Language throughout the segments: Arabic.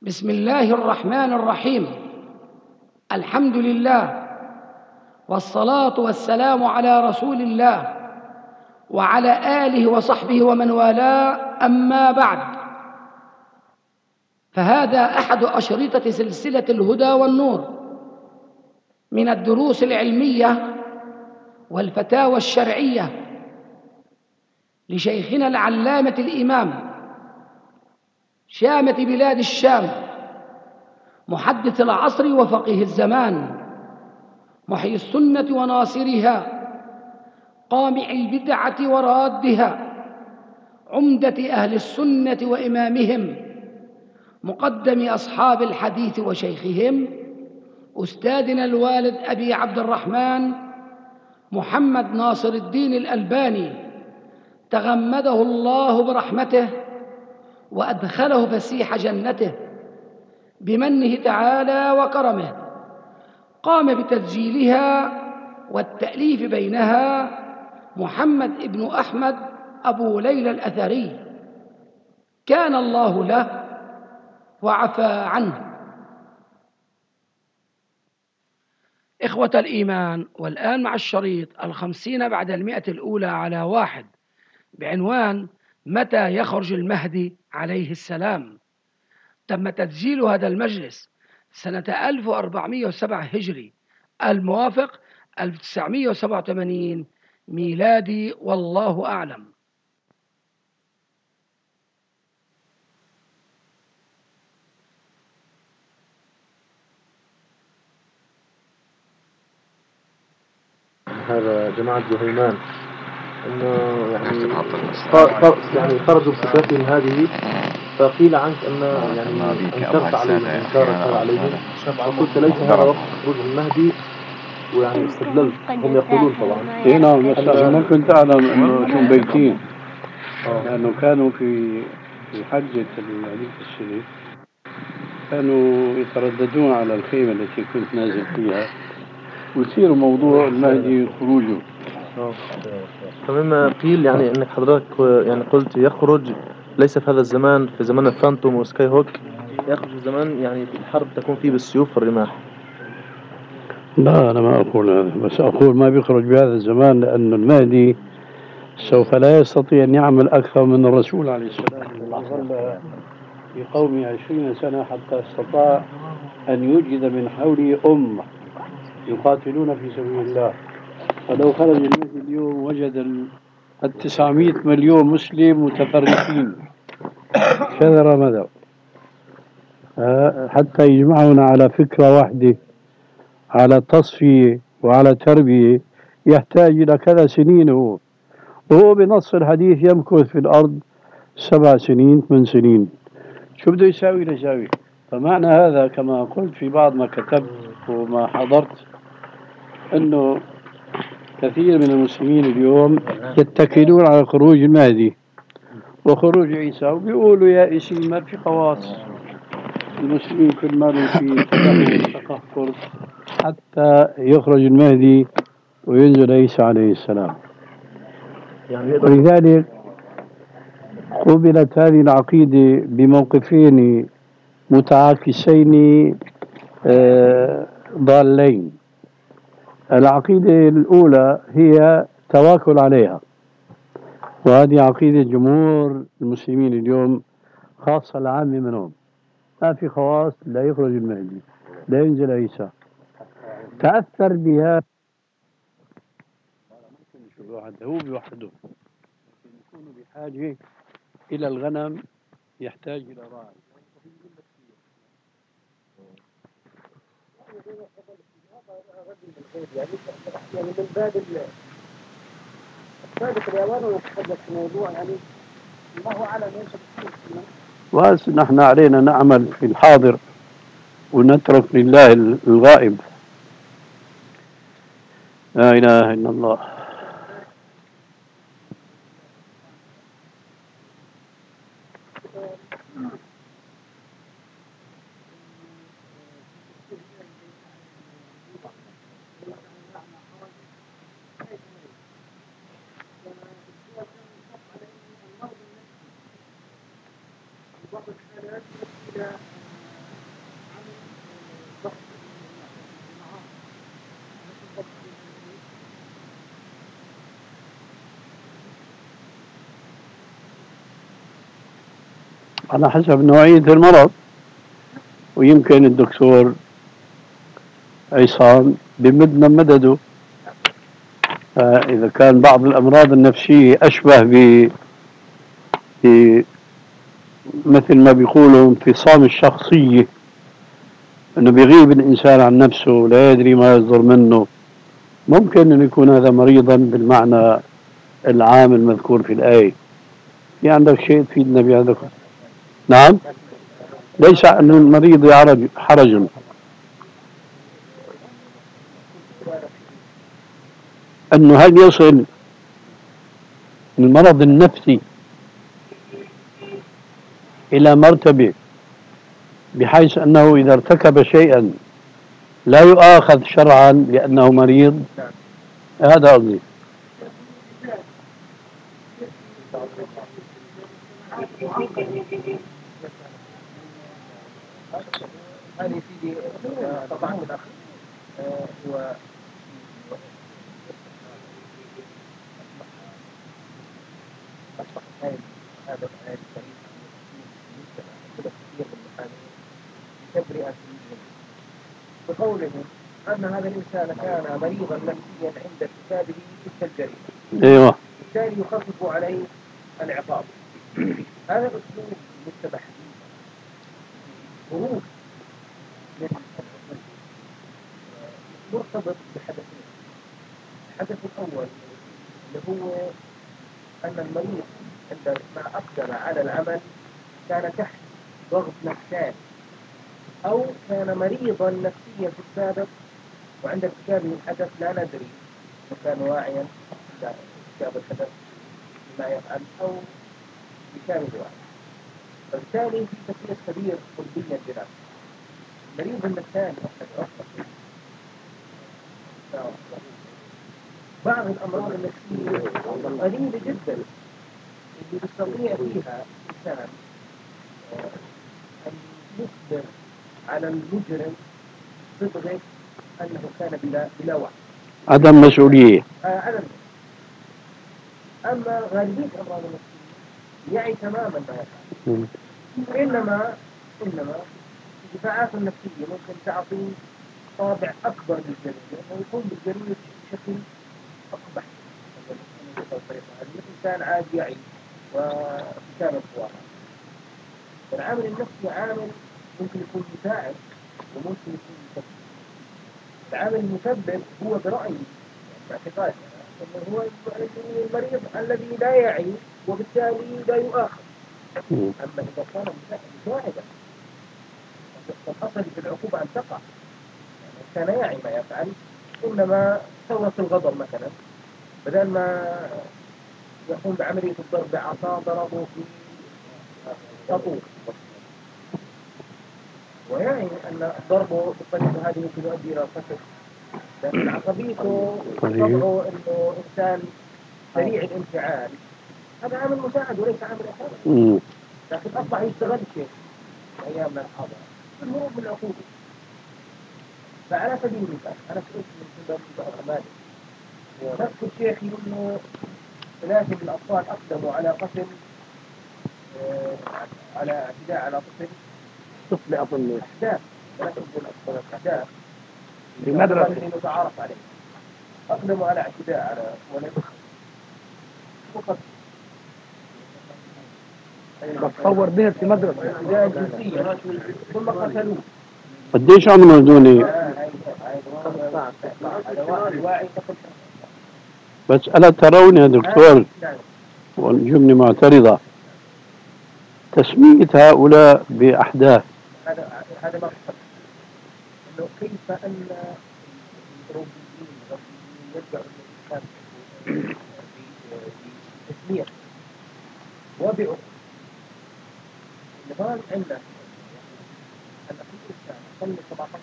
بسم الله الرحمن الرحيم. الحمد لله، والصلاة والسلام على رسول الله وعلى آله وصحبه ومن والاه، أما بعد، فهذا أحد أشرطة سلسلة الهدى والنور من الدروس العلمية والفتاوى الشرعية لشيخنا العلامة الإمام شامة بلاد الشام، محدث العصر وفقيه الزمان، محيي السنة وناصرها، قامع البدعة ورادها، عمدة أهل السنة وإمامهم، مقدم أصحاب الحديث وشيخهم، أستاذنا الوالد أبي عبد الرحمن محمد ناصر الدين الألباني، تغمده الله برحمته وأدخله فسيح جنته بمنه تعالى وكرمه. قام بتسجيلها والتأليف بينها محمد ابن أحمد أبو ليلى الأثري، كان الله له وعفى عنه. إخوة الإيمان، والآن مع الشريط 50 بعد 100 الأولى على 1 بعنوان متى يخرج المهدي عليه السلام. تم تسجيل هذا المجلس سنة 1407 هجري، الموافق 1987 ميلادي، والله أعلم. هذا جماعة جهيمان انه يعني خرجوا بصفاتهم هذه، فقيل عنك ان يعني انكرت عليهم انكارا عليهم، وقلت ليس هذا وقت خروج المهدي، ويعني استدللت. هم يقولون طبعا اي نعم، بس ما كنت اعلم انه شو مبيتين، لانه كانوا في حجة هذيك السنة كانوا يترددون على الخيمة التي كنت نازل فيها، ويصير موضوع المهدي خروجه. فمما قيل يعني انك حضرتك يعني قلت يخرج ليس في هذا الزمان، في زمان الفانتوم وسكاي هوك، يخرج في زمان يعني الحرب تكون فيه بالسيوف والرماح. لا، أنا ما أقول هذا، بس أقول ما بيخرج بهذا الزمان، لأن المهدي سوف لا يستطيع أن يعمل أكثر من الرسول عليه السلام، الذي ظل في قومه 20 سنة حتى استطاع أن يوجد من حوله أمة يقاتلون في سبيل الله. فلو خرج المهدي اليوم وجد 900 مليون مسلم متفرقين شذر مذر، حتى يجمعون على فكرة واحدة، على تصفية وعلى تربية، يحتاج إلى كذا سنين. وهو بنص الحديث يمكث في الأرض 7 سنين 8 سنين، شو بده يساوي ليساوي. فمعنى هذا كما قلت في بعض ما كتبت وما حضرت، أنه كثير من المسلمين اليوم يتكلون على خروج المهدي وخروج عيسى، وبيقولوا يائسين، ما في خواص، المسلمين كل ما لهم في تقهقر حتى يخرج المهدي وينزل عيسى عليه السلام. ولذلك قبلت هذه العقيدة بموقفين متعاكسين ضالين. العقيدة الأولى هي توكل عليها، وهذه عقيدة جمهور المسلمين اليوم، خاصة العامة منهم. ما في خواص، لا يخرج المهدي، لا ينزل عيسى. تأثر بها هو بوحده، يكون بحاجة إلى الغنم، يحتاج إلى راعي. يعني من باب السابق الأوان ونتحدث في موضوع يعني الله أعلم ايش. وهسه نحن علينا نعمل في الحاضر ونترك لله الغائب. لا إله إلا الله. على حسب نوعية المرض. ويمكن الدكتور عصام بمدنا مدده. إذا كان بعض الأمراض النفسية أشبه ب مثل ما بيقولوا انفصام الشخصية، أنه بيغيب الإنسان عن نفسه ولا يدري ما يصدر منه، ممكن أن يكون هذا مريضا بالمعنى العام المذكور في الآية. في عندك شيء تفيدنا بهذا؟ نعم، ليس أن المريض حرج. أنه هل يصل المرض النفسي إلى مرتبة بحيث أنه إذا ارتكب شيئا لا يؤاخذ شرعا لأنه مريض؟ هذا قصدي. هذه سيدي طبعا الأخ هو أصبح هذا الآية الكريمة كثير من المحامين بتبرئة بقولهم أن هذا الإنسان كان مريضا نفسيا عند ارتكابه تلك الجريمة، أيوة، بالتالي يخفف عليه العقاب. هذا الأسلوب متبع خروج من مرتبط بحدثين. الحدث الأول اللي هو أن المريض عندما أقدم على العمل كان تحت ضغط نفساني، أو كان مريضا نفسيا في السابق وعند ارتكابه الحدث لا ندري إذا كان واعيا ارتكاب الحدث ما يفعل أو بكامل واعي، فبالتالي في تكليف كبير طبيا بنفسه. المريض النفساني بعض الأمراض النفسية قليلة جدا اللي يستطيع فيها الإنسان أن يخبر على المجرم صدق أنه كان بلا وعي، عدم مسؤولية. أما غالبية الأمراض النفسية يعي تماما ما يفعل. إنما الدفاعات النفسية ممكن تعطي طابع أكبر للجريمة، لأنه يكون بالجريمة بشكل أقبح. الإنسان عاد يعي وكان الصواب. العامل النفسي عامل ممكن يكون مساعد وممكن يكون مسبب. العامل المسبب هو برأيي باعتقادي أنه هو المريض الذي لا يعي وبالتالي لا يؤاخذ. أما إذا كان مساعدا الأصل في العقوبة أن تقع، يعني كان يعي ما يفعل، إنما ثورة الغضب مثلا بدل ما يقوم بعملية الضرب بعصا ضربه في سطور، ويعني أن ضربه بالطريقة هذه ممكن يؤدي إلى القتل، لكن عصبيته طبعه إنه إنسان سريع الانفعال، هذا عامل مساعد وليس عامل أساسي، لكن أصبح يستغل شيء أيامنا الحاضرة المرور بالعقوبة. فعلى سبيل المثال أنا سئلت من بعض نفس الشيخ إنه 3 من الأطفال أقدموا على قتل على اعتداء على طفل أظن أحداث، 3 من الأطفال أحداث في مدرسة متعارف عليه، أقدموا على اعتداء على ولد وقتل. بتصور بيت في مدرسة اعتداء جنسيا ثم قتلوه. قديش عمره دوني؟ بس ألا ترون يا دكتور والجملة معترضة تسمية هؤلاء بأحداث؟ هذا ما إنه كيف أن الأوروبيين يرجعوا للإسلام بتسمية وبعقل. النظام عندنا أن في الإسلام يصلي 17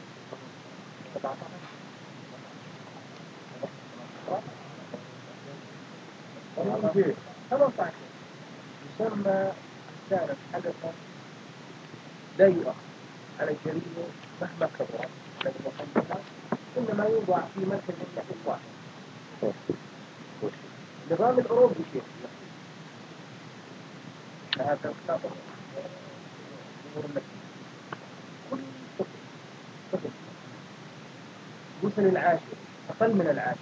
يسمى إنسانا حدثا لا يؤخر على الجريمة مهما كبرت لكن محمدها، إنما يوضع في مركز النحو واحد. النظام الأوروبي شيء هذا الخطأ وصل العاشر أقل من العاشر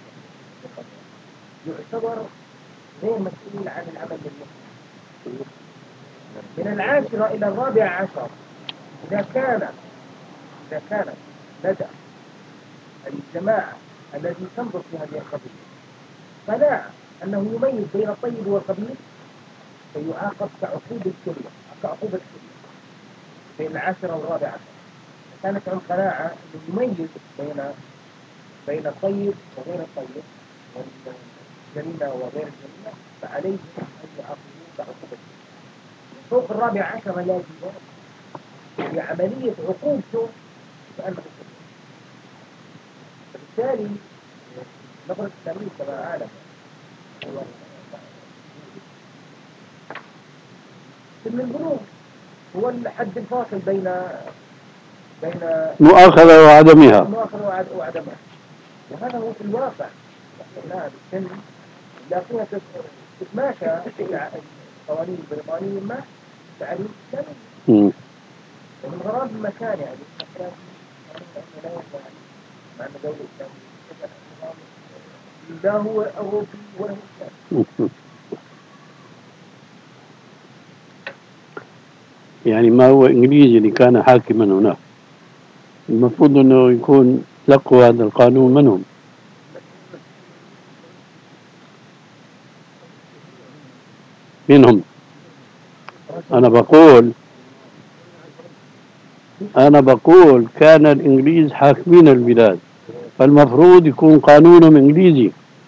يعتبر غير مسؤول عن العمل للمسلم. من العاشرة إلى الرابع عشر إذا كانت لدى الجماعة الذي تنظر في هذه القضية قناعة أنه يميز بين الطيب والخبيث فيعاقب كعقوبة الكلية بين العاشرة والرابع عشر. كانت عن قناعة أنه يميز بين الطيب وغير الطيب والجريمة وغير الجريمة فعليه أن يعاقبوه كعقوبة فوق الرابع عشر لا يجوز في عملية عقوبته فأنه فبالتالي نظرة التمييز كما أعلم من البلوغ هو الحد الفاصل بين مؤاخذة وعدمها وعدمها، وهذا هو في الواقع. لا بالسن لا فيها تتماشى القوانين البريطانية مع تعليم الإسلامي ومن غراب المكان يعني لا ينبغي مع أن دولة الإسلامية لا هو أوروبي ولا هو إسلامي. يعني ما هو إنجليزي اللي كان حاكما هناك المفروض أنه يكون لقوا هذا القانون منهم. أنا بقول كان الإنجليز حاكمين البلاد فالمفروض يكون قانونهم إنجليزي.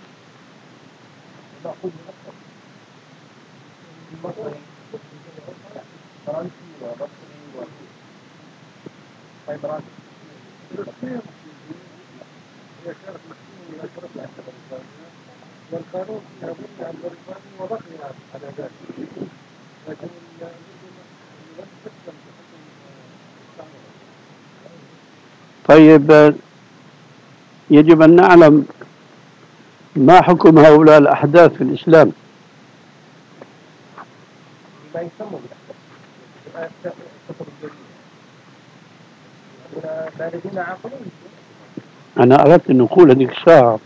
طيب يجب أن نعلم ما حكم هؤلاء الأحداث في الإسلام. ما يسمى بالأحداث بالغين عاقلين. أنا أردت أن أقول هذيك الساعة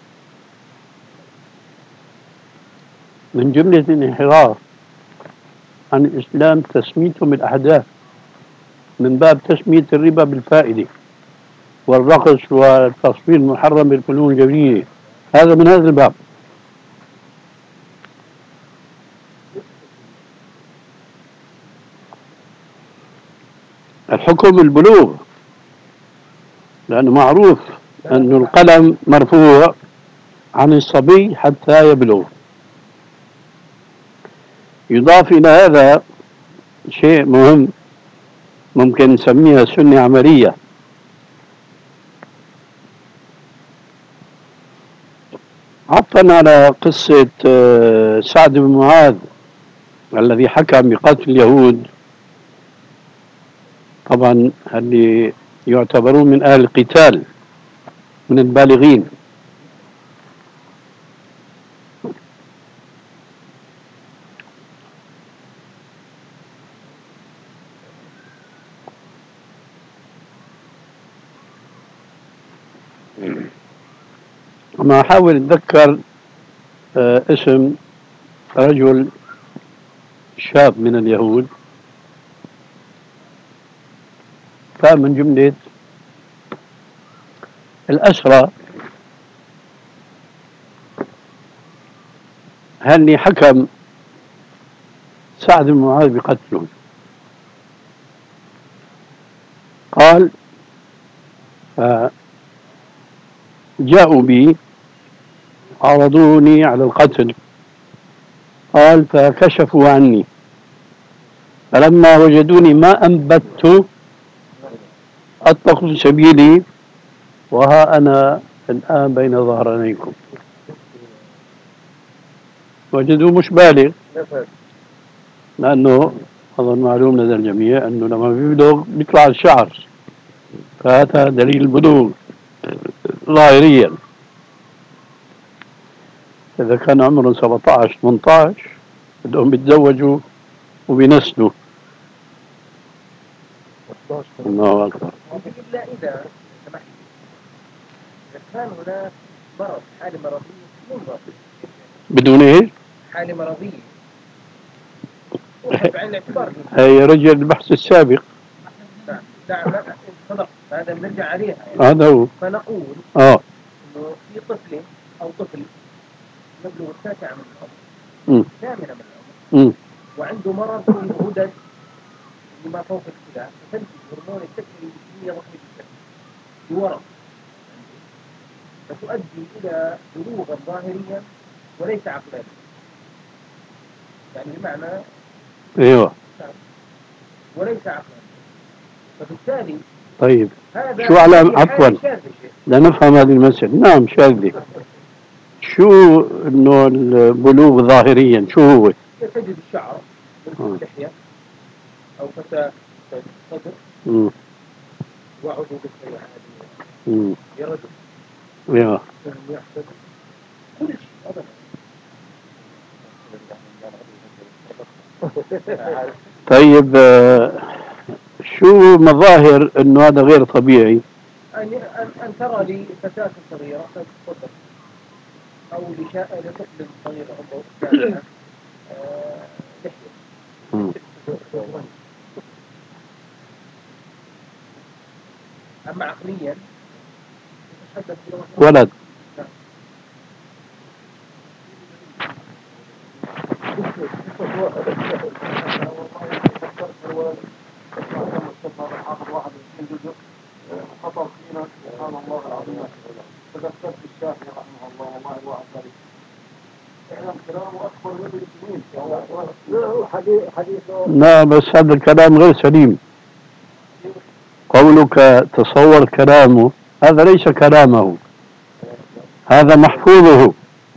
من جملة الانحراف عن الإسلام تسميتهم الأحداث من باب تسمية الربا بالفائدة والرقص والتصوير المحرم بالفنون الجميلة، هذا من هذا الباب. الحكم البلوغ لأنه معروف أن القلم مرفوع عن الصبي حتى يبلغ. يضاف إلى هذا شيء مهم ممكن نسميها سنة عملية. عطفا على قصة سعد بن معاذ الذي حكم بقتل اليهود، طبعا اللي يعتبرون من أهل القتال من البالغين. أما أحاول أتذكر اسم رجل شاب من اليهود كان من جملة الأسرى هل حكم سعد بن معاذ بقتلهم. قال جاءوا بي عرضوني على القتل، قال فكشفوا عني فلما وجدوني ما أنبت أطلقوا سبيلي وها أنا الآن بين ظهرانيكم. وجدوا مش بالغ لأنه أظن معلوم لدى الجميع أنه لما بيبلغ بيطلع الشعر، فهذا دليل البلوغ ظاهريا. إذا كان عمره 17 18 بدهم يتزوجوا وبينسلوا، الله أكبر. إلا إذا سمحت كان هناك مرض، حالة مرضية بدون ضابط. بدون إيه؟ حالة مرضية وقف بعين الاعتبار. هي رجل البحث السابق. نعم صدق، هذا بنرجع عليها يعني. هذا هو. فنقول إنه في طفل أو طفل يبلغ 9 من العمر، 8 من العمر، وعنده مرض في غدد لما فوق الكلى، فتنتج هرمون التكميل بكمية ضخمة جدا في ورم، فتؤدي إلى بلوغا ظاهريا وليس عقلانيا. يعني بمعنى ايوه وليس عقلانيا. فبالتالي طيب هذا شو على عفوا لنفهم هذه المسألة. نعم شاذلي. شو انه البلوغ ظاهريا شو هو؟ تجد الشعر من اللحية أو فتاة صدر وعضو بالسيء عادي يرجل يحدث كل شيء أبدا. طيب شو مظاهر انه هذا غير طبيعي؟ أن ترى لي فتاة صغيرة تتفضل أو لطفل صغير عمره لحية. أما عقليا ولد خطر فينا سبحان الله العظيم. تذكرت الشافعي رحمه الله والله الواحد ذلك فعلا كلامه أكبر من السنين. لا بس هذا الكلام غير سليم. قولك تصور كلامه هذا ليس كلامه، هذا محفوظه،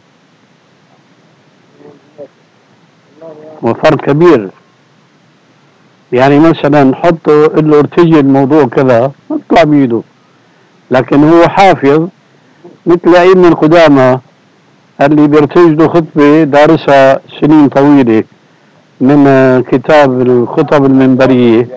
وفرق كبير. يعني مثلا حطه قل له ارتجي الموضوع كذا اطلع بيده، لكن هو حافظ مثل أئمة القدامى اللي بيرتج له خطبة دارسها سنين طويلة من كتاب الخطب المنبرية.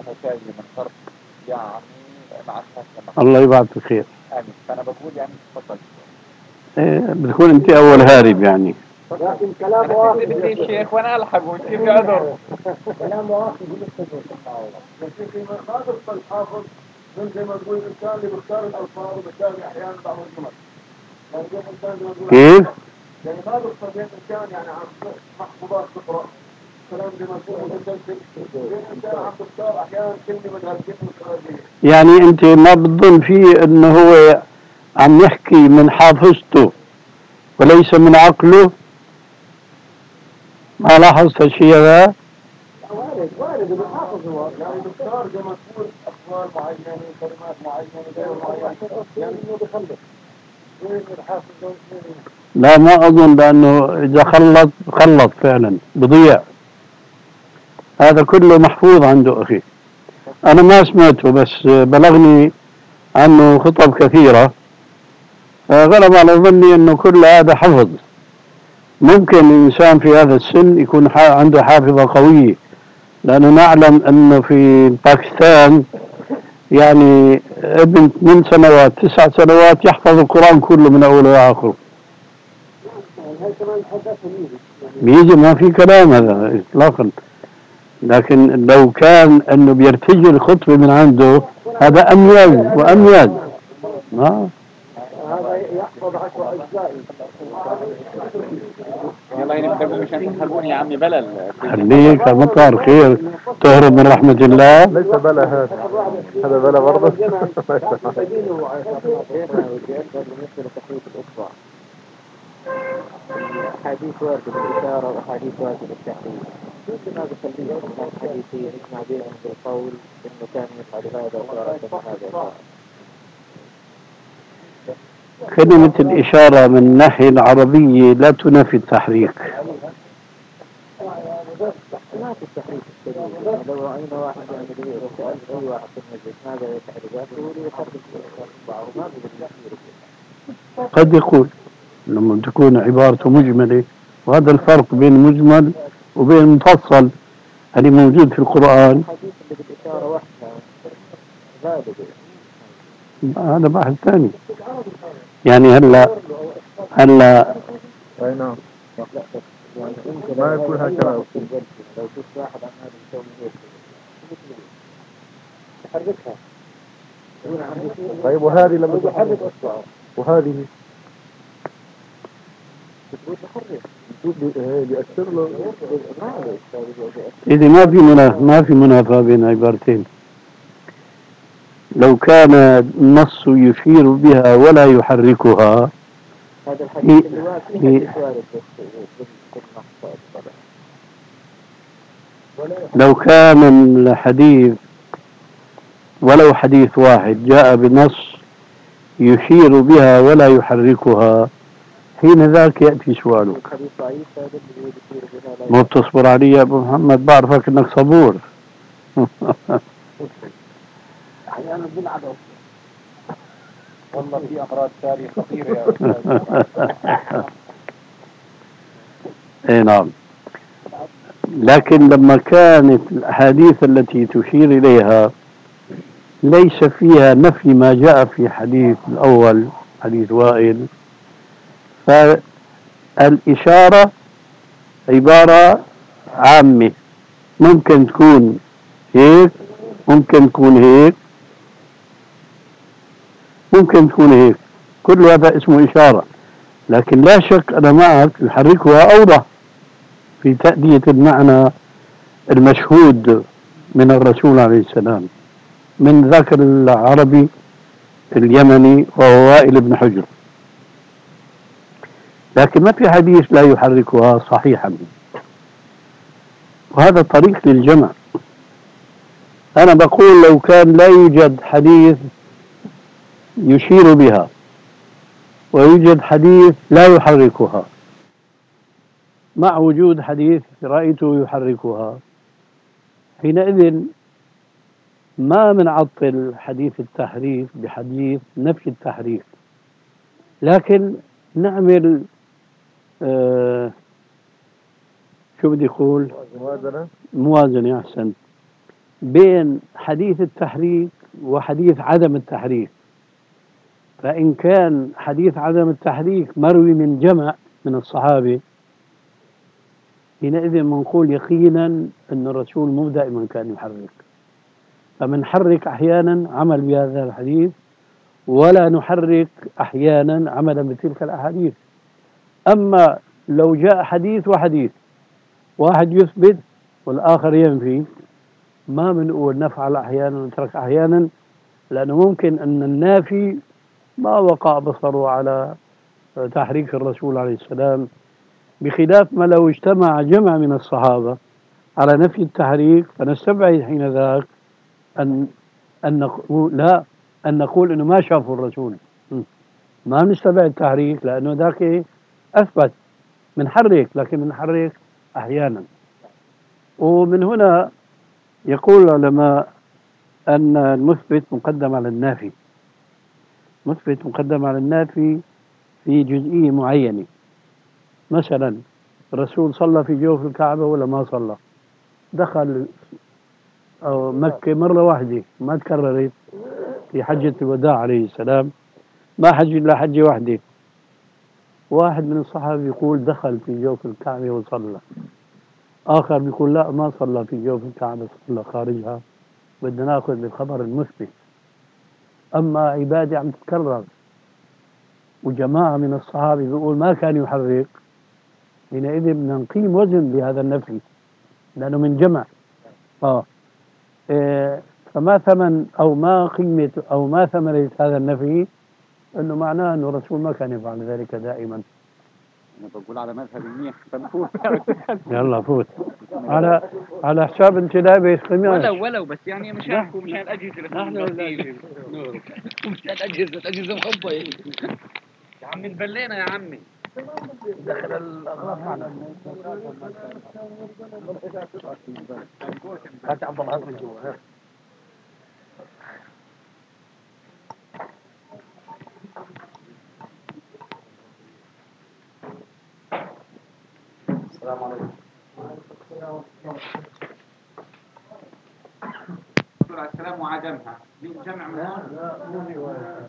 الله يبعث بالخير. فأنا بقول يعني تفضل. بتكون أنت أول هارب يعني. لكن كلام واقعي بدي الشيخ وأنا ألحق وكيف عذر. كلام واقعي لكن ما خالف الحافظ من زي ما تقول الإنسان اللي بيختار الألفاظ وبالتالي أحيانا بعض الجمل. كيف؟ يعني خالف طبيعة الإنسان يعني عن محفوظات تقرأ كلام زي ما تقول مسلسل الإنسان عم بيختار أحيانا كلمة من هالكلمة. يعني أنت ما بتظن فيه إنه هو عم يحكي من حافظته وليس من عقله؟ ما لاحظت الشيء هذا؟ وارد بالحافظ هو يعني بيختار زي ما تقول أقوال معينة كلمات معينة غير معينة يعني إنه بخلص وين الحافظ لا ما أظن، لأنه إذا خلط فعلا بضيع. هذا كله محفوظ عنده أخي، أنا ما سمعته بس بلغني عنه خطب كثيرة، غلب على ظني أنه كل هذا حفظ. ممكن الإنسان في هذا السن يكون عنده حافظة قوية، لأنه نعلم أنه في باكستان يعني ابن 8 سنوات 9 سنوات يحفظ القرآن كله من أوله وآخره. بيجي ما في كلام هذا إطلاقا، لكن لو كان أنه بيرتجي الخطبة من عنده هذا أميز وأميز. هذا يحفظ 10 أجزاء. يلا ينبدأوا مشان تحرقوني يا عمي بلل. خليك مطار خير تهرب من رحمة الله. ليس بلا هذا بلا برضه. حديث وارد بالإشارة وحديث وارد بالتحريم. يمكن هذا خليه من حديثين يجمع بينهم بالقول إنه كان يفعل هذا وترك هذا. كلمة الإشارة من الناحية العربية لا تنافي التحريك. ما في التحريك الشديد. لو رأينا واحد يعمل وسأل أي واحد في المسجد ماذا يفعل ذاته ليحرك بعض ما بيقول. قد يقول لما تكون عبارته مجملة، وهذا الفرق بين المجمل وبين المفصل اللي موجود في القرآن. الحديث اللي بالإشارة واحد هذا بحث ثاني. يعني هلا أي نعم، ما يكون هكذا. لو شفت واحد عن هذا يسوي هيك تحركها. طيب وهذه لما تحرك أصبعه وهذه بيأثر له. إذا ما في منافاة بين عبارتين. لو كان النص يشير بها ولا يحركها، هذا الحديث اللي واقع لو كان الحديث ولو حديث واحد جاء بنص يشير بها ولا يحركها، حين ذاك يأتي سؤالك. ما تصبر علي يا أبو محمد، بعرفك أنك صبور. أحيانا بنلعب والله في أمراض ثانية خطيرة يا أستاذ. اي نعم. لكن لما كانت الأحاديث التي تشير إليها ليس فيها نفي ما جاء في حديث الأول، حديث وائل، فالإشارة عبارة عامة، ممكن تكون هيك، ممكن تكون هيك، ممكن تكون هيك، كل هذا اسمه إشارة. لكن لا شك أنا معك، يحركها أوضح في تأدية المعنى المشهود من الرسول عليه السلام، من ذاك العربي اليمني وهو وائل بن حجر. لكن ما في حديث لا يحركها صحيحا، وهذا طريق للجمع. أنا بقول لو كان لا يوجد حديث يشير بها ويوجد حديث لا يحركها، مع وجود حديث رأيته يحركها، حينئذ ما بنعطل حديث التحريف بحديث نفي التحريف، لكن نعمل شو بدي أقول، موازنة أحسن بين حديث التحريف وحديث عدم التحريف. فإن كان حديث عدم التحريف مروي من جمع من الصحابة، حينئذ بنقول يقينا أن الرسول مو دائما كان يحرك، فمنحرك أحيانا عمل بهذا الحديث، ولا نحرك أحيانا عملا بتلك الأحاديث. أما لو جاء حديث وحديث، واحد يثبت والآخر ينفي، ما بنقول نفعل أحيانا ونترك أحيانا، لأنه ممكن أن النافي ما وقع بصره على تحريك الرسول عليه السلام، بخلاف ما لو اجتمع جمع من الصحابة على نفي التحريك، فنستبعد حين ذاك أن نقول أنه ما شافوا الرسول، ما بنستبعد التحريك، لأنه ذاك أثبت منحرك، لكن منحرك أحيانا. ومن هنا يقول العلماء أن المثبت مقدم على النافي، مثبت مقدم على النافي في جزئية معينة. مثلا الرسول صلى في جوف الكعبة ولا ما صلى؟ دخل أو مكة مرة واحدة ما تكررت في حجة الوداع عليه السلام، ما حج إلا حجة واحدة. واحد من الصحابة يقول دخل في جوف الكعبة وصلى، آخر بيقول لا ما صلى في جوف الكعبة، صلى خارجها. بدنا ناخذ بالخبر المثبت. أما عبادة عم تتكرر وجماعة من الصحابة بيقول ما كان يحرك، حينئذ بدنا نقيم وزن لهذا النفي، لأنه من جمع. فما ثمن أو ما قيمة أو ما ثمرة هذا النفي؟ أنه معناه أنه الرسول ما كان يفعل ذلك دائما. أنا بقول على مذهب الميح فنفوت. يلا فوت على حساب انتداب يسقمياش. ولو بس يعني مشان الأجهزة مشان الأجهزة مخبة يا عمي نبلينا يا عمي. دخل الأغراض معنا. هات عبد الله من جوا. السلام عليكم. عدم وعدمها جمع من لا مو رواية.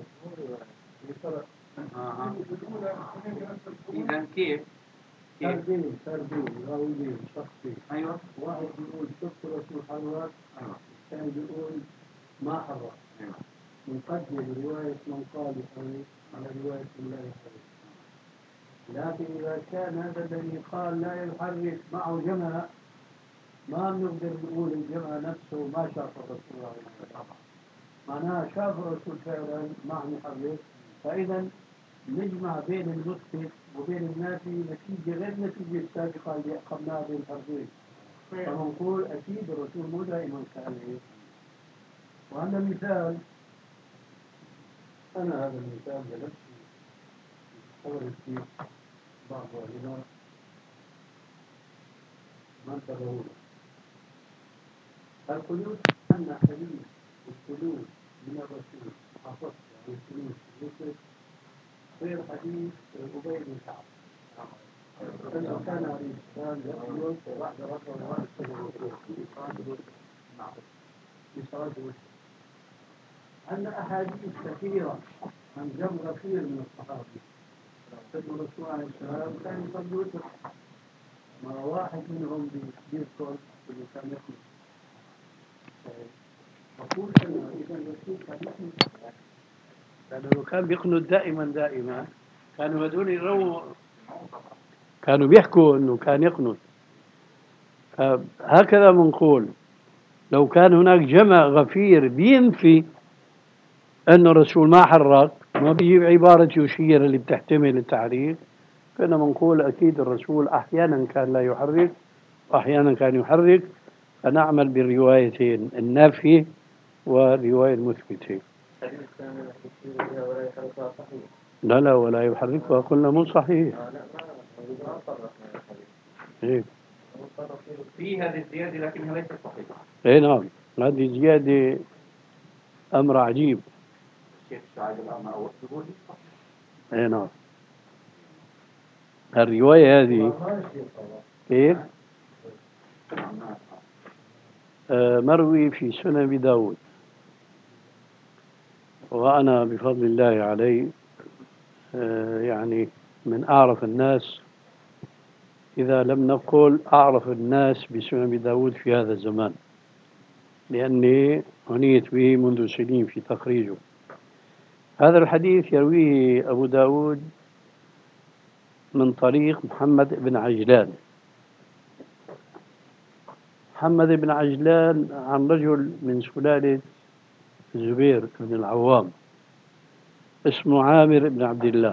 إذا كيف؟ فردين راويين شخصي. أيوة. واحد بيقول شفت رسول حرات، الثاني بيقول ما حرات. أيوة. نقدم رواية من قال على رواية لا يحرك. لكن إذا كان هذا الذي قال لا يحرك معه جمع، ما بنقدر نقول الجمع نفسه ما شاف الرسول عليه الصلاة والسلام. معناها شاف الرسول فعلا مع محرك، فإذا نجمع بين المثبت وبين النافي نتيجة غير نتيجة السابقة اللي أقمناها بين الفردين. فنقول أكيد الرسول مو دائما كان هيك. وهذا مثال، أنا هذا المثال بنفسي أول شيء بعض العلماء ما انتبهوا له. القيود أن حديث الخلود من الرسول حفظت عن الخلود في الرسل غير حديث أبي بن كعب. فإنه كان عليه السلام يخلد بعد رفع الرسول أن أحاديث كثيرة عن جمع كثير من الصحابة سيدنا الرسول عليه السلام كان يصلي وتر، ما واحد منهم بيذكر اللي كان يخلد. أقول أنه إذا الرسول كان يخلد، لأنه كان بيقنط دائما كانوا هذول يرووا، كانوا بيحكوا أنه كان يقنط. فهكذا بنقول لو كان هناك جمع غفير بينفي أن الرسول ما حرك، ما بيجيب عبارة يشير اللي بتحتمل التحريك، كنا بنقول أكيد الرسول أحيانا كان لا يحرك وأحيانا كان يحرك، فنعمل بالروايتين النافية والرواية المثبتة. لا ولا يحركها قلنا مو صحيح. إيه؟ في هذه الزيادة لكنها ليست صحيحة. إيه نعم، هذه زيادة أمر عجيب. الشيخ سعد الأمر أو الثبوت. إيه نعم، الرواية هذه كيف؟ مروي في سنن أبي داود، وأنا بفضل الله علي يعني من أعرف الناس، إذا لم نقل أعرف الناس بسنن أبي داود في هذا الزمان، لأني عنيت به منذ سنين في تخريجه. هذا الحديث يرويه أبو داود من طريق محمد بن عجلان. محمد بن عجلان عن رجل من سلالة الزبير بن العوام اسمه عامر بن عبد الله،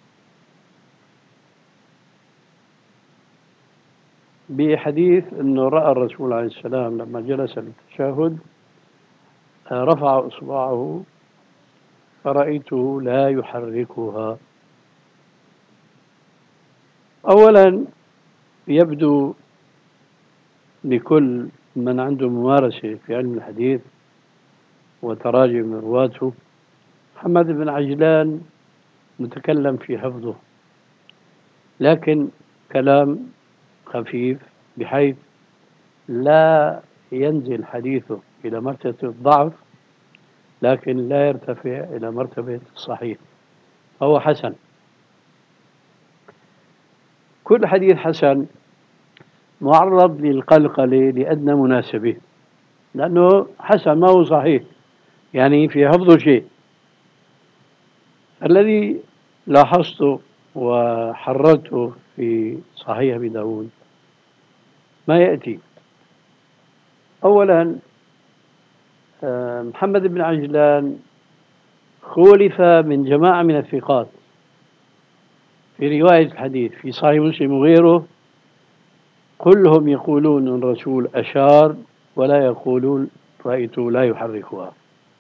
بحديث أنه رأى الرسول عليه السلام لما جلس للتشهد رفع إصبعه فرأيته لا يحركها. أولا يبدو لكل من عنده ممارسة في علم الحديث وتراجم رواته، محمد بن عجلان متكلم في حفظه، لكن كلام خفيف بحيث لا ينزل حديثه إلى مرتبة الضعف لكن لا يرتفع إلى مرتبة الصحيح، هو حسن. كل حديث حسن معرض للقلقلة لأدنى مناسبة، لأنه حسن ما هو صحيح، يعني في حفظه شيء. الذي لاحظته وحررته في صحيح أبي داود ما يأتي. أولا محمد بن عجلان خولف من جماعة من الثقات في رواية الحديث في صحيح مسلم وغيره، كلهم يقولون أن الرسول أشار ولا يقولون رأيته لا يحركها.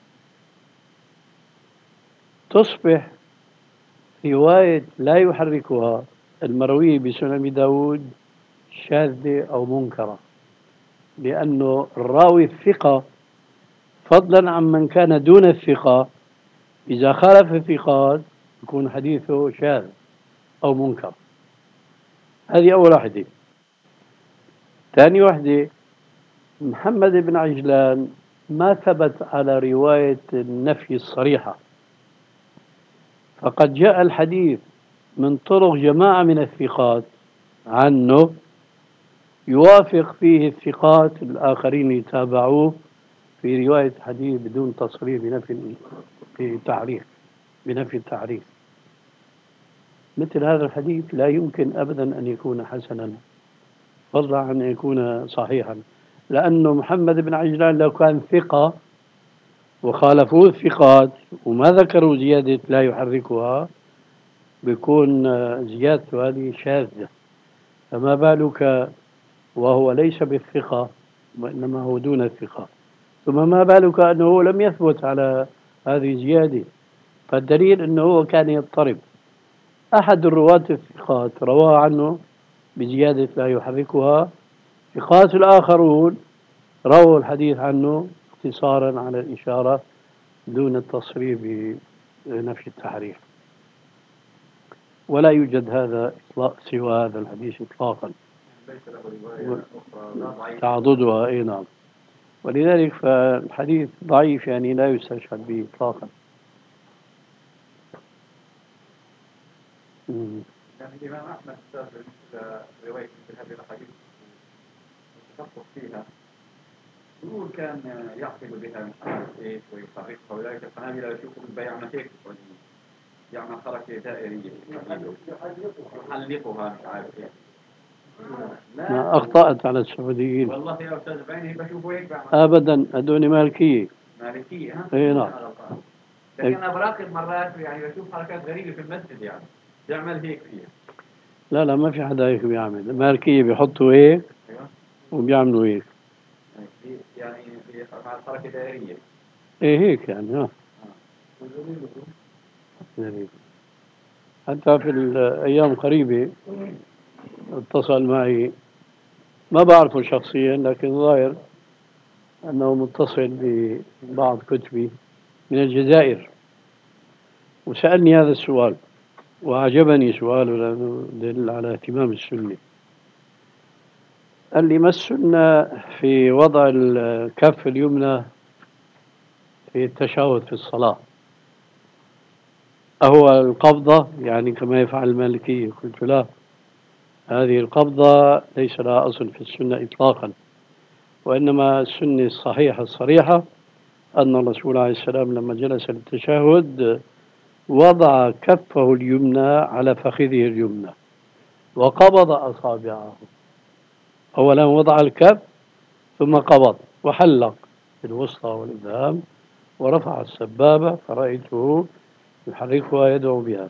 تصبح رواية لا يحركها المروية بسنن أبي داود شاذة أو منكرة، لأنه الراوي الثقة فضلا عن من كان دون الثقة إذا خالف الثقات يكون حديثه شاذ أو منكر. هذه أول واحدة. ثاني واحدة، محمد بن عجلان ما ثبت على رواية النفي الصريحة، فقد جاء الحديث من طرق جماعة من الثقات عنه يوافق فيه الثقات الآخرين اللي تابعوه في رواية حديث بدون تصريح في تعريف بنفي التعريف. مثل هذا الحديث لا يمكن أبدا أن يكون حسنا فضلا عن أن يكون صحيحا، لأنه محمد بن عجلان لو كان ثقة وخالفوه الثقات وما ذكروا زيادة لا يحركها بيكون زيادته هذه شاذة، فما بالك وهو ليس بالثقة وإنما هو دون الثقة، ثم ما بالك أنه لم يثبت على هذه زيادة، فالدليل أنه هو كان يضطرب. أحد الرواة الثقات روى عنه بزيادة لا يحركها، ثقات الآخرون رووا الحديث عنه اختصارا على الإشارة دون التصريح بنفي التحريف، ولا يوجد هذا سوى هذا الحديث إطلاقا تعضدها. أي نعم، ولذلك فالحديث ضعيف يعني لا يستشهد به إطلاقا. يعني الإمام أحمد مثل رواية مثل هذه الأحاديث التخصص فيها يقول كان يعقد بها مش عارف إيش ويحركها، ولاية القنابلة يشوفوا البيع متيك يعمل حركة دائرية يحلقها مش عارف إيش. ما أخطأت على السعوديين والله يا أستاذ بعيني بشوفه هيك أبدا، هذول مالكية. مالكية ها؟ إيه نعم. لكن أنا براقب مرات يعني بشوف حركات غريبة في المسجد يعني يعمل هيك فيها. لا ما في حدا هيك بيعمل، مالكية بيحطوا هيك وبيعملوا هيك يعني مع الحركة دائرية. إيه هيك يعني ها. حتى في الأيام قريبة اتصل معي، ما بعرفه شخصيا لكن ظاهر أنه متصل ببعض كتبي من الجزائر، وسألني هذا السؤال وأعجبني سؤاله لأنه دل على اهتمام السنة. قال لي: ما السنة في وضع الكف اليمنى في التشهد في الصلاة؟ أهو القبضة يعني كما يفعل المالكية؟ قلت لا، هذه القبضة ليس لها أصل في السنة إطلاقا، وإنما السنة الصحيحة الصريحة أن الرسول عليه السلام لما جلس للتشهد وضع كفه اليمنى على فخذه اليمنى وقبض أصابعه. أولا وضع الكف ثم قبض وحلق الوسطى والإبهام ورفع السبابة فرأيته يحركها يدعو بها.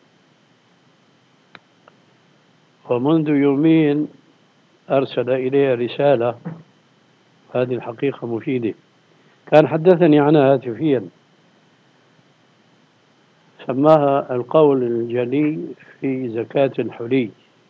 ومنذ يومين أرسل إلي رسالة، هذه الحقيقة مفيدة، كان حدثني عنها هاتفيا، سماها القول الجلي في زكاة الحلي،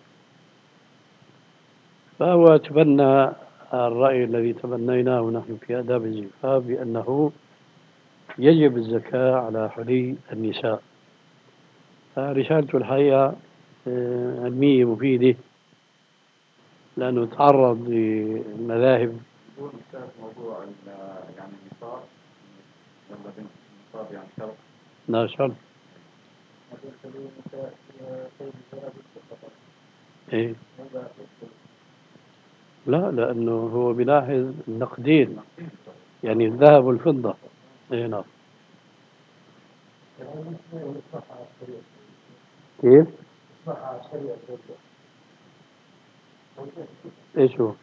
فهو تبنى الرأي الذي تبنيناه نحن في آداب الزفاف بأنه يجب الزكاة على حلي النساء. فرسالته الحقيقة علمية مفيدة لأنه تعرض لمذاهب. موضوع يعني النصاب لما بنت النصاب يعني شرط. لا شرط. إيه؟ لا، لأنه هو بيلاحظ النقدين يعني الذهب والفضة. إيه نعم. كيف؟ ايش هو؟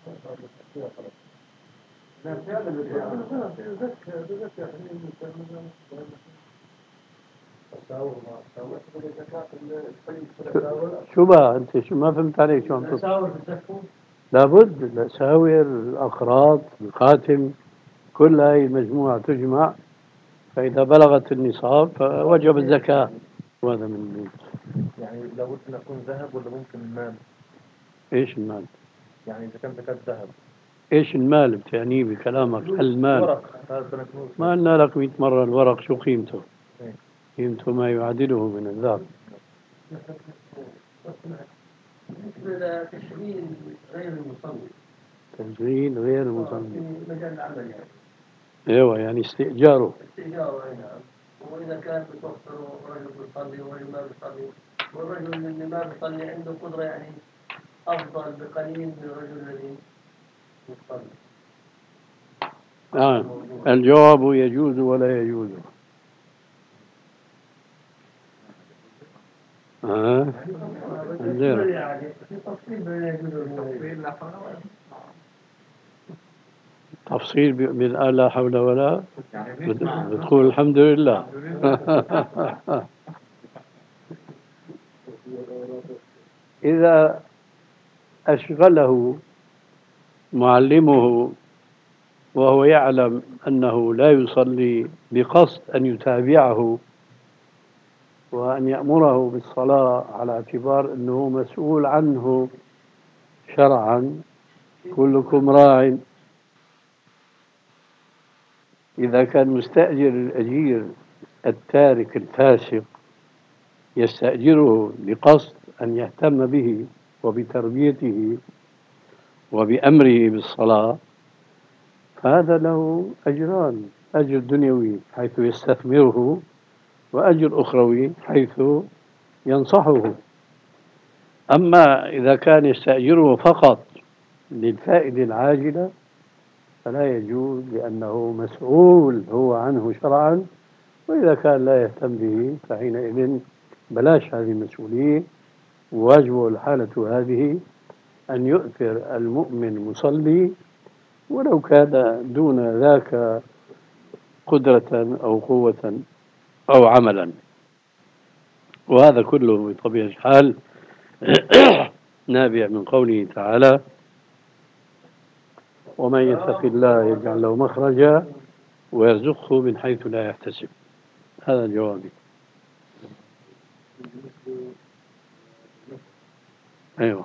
شو بقى انت شو ما فهمت عليك شو عم تقول؟ لابد الأساور، الأقراط، الخاتم، كل هاي المجموعة تجمع، فإذا بلغت النصاب فوجب الزكاة. وهذا من يعني لابد أن يكون ذهب ولا ممكن مال؟ إيش المال؟ يعني إذا كان زكاة ذهب. إيش المال بتعنيه بكلامك؟ المال ورق. ما قلنا لك 100 مرة الورق شو قيمته؟ قيمته ما يعادله من الذهب. تشغيل غير المصنف. تشغيل غير المصنف. في مجال العمل يعني. ايوه يعني استئجاره. استئجاره أي نعم. وإذا كان بتوفر رجل بيصلي ورجل ما بيصلي، والرجل اللي ما بيصلي عنده قدرة يعني أفضل بقليل من الرجل الذي يصلي. الجواب يجوز ولا يجوز. يعني في تفصيل بين يجوز والتفصيل تفصيل من لا حول ولا بتقول الحمد لله. إذا أشغله معلمه وهو يعلم أنه لا يصلي بقصد أن يتابعه وأن يأمره بالصلاة على اعتبار أنه مسؤول عنه شرعا، كلكم راع. إذا كان مستأجر الأجير التارك الفاسق يستأجره بقصد أن يهتم به وبتربيته وبأمره بالصلاة، فهذا له أجران: أجر دنيوي حيث يستثمره، وأجر أخروي حيث ينصحه. أما إذا كان يستأجره فقط للفائدة العاجلة فلا يجوز، لأنه مسؤول هو عنه شرعا، وإذا كان لا يهتم به فحينئذ بلاش هذه المسؤولية. واجب الحالة هذه أن يؤثر المؤمن المصلي ولو كان دون ذاك قدرة أو قوة أو عملا. وهذا كله بطبيعة الحال نابع من قوله تعالى: ومن يتق الله يجعل له مخرجا ويرزقه من حيث لا يحتسب. هذا جوابي. أيوة.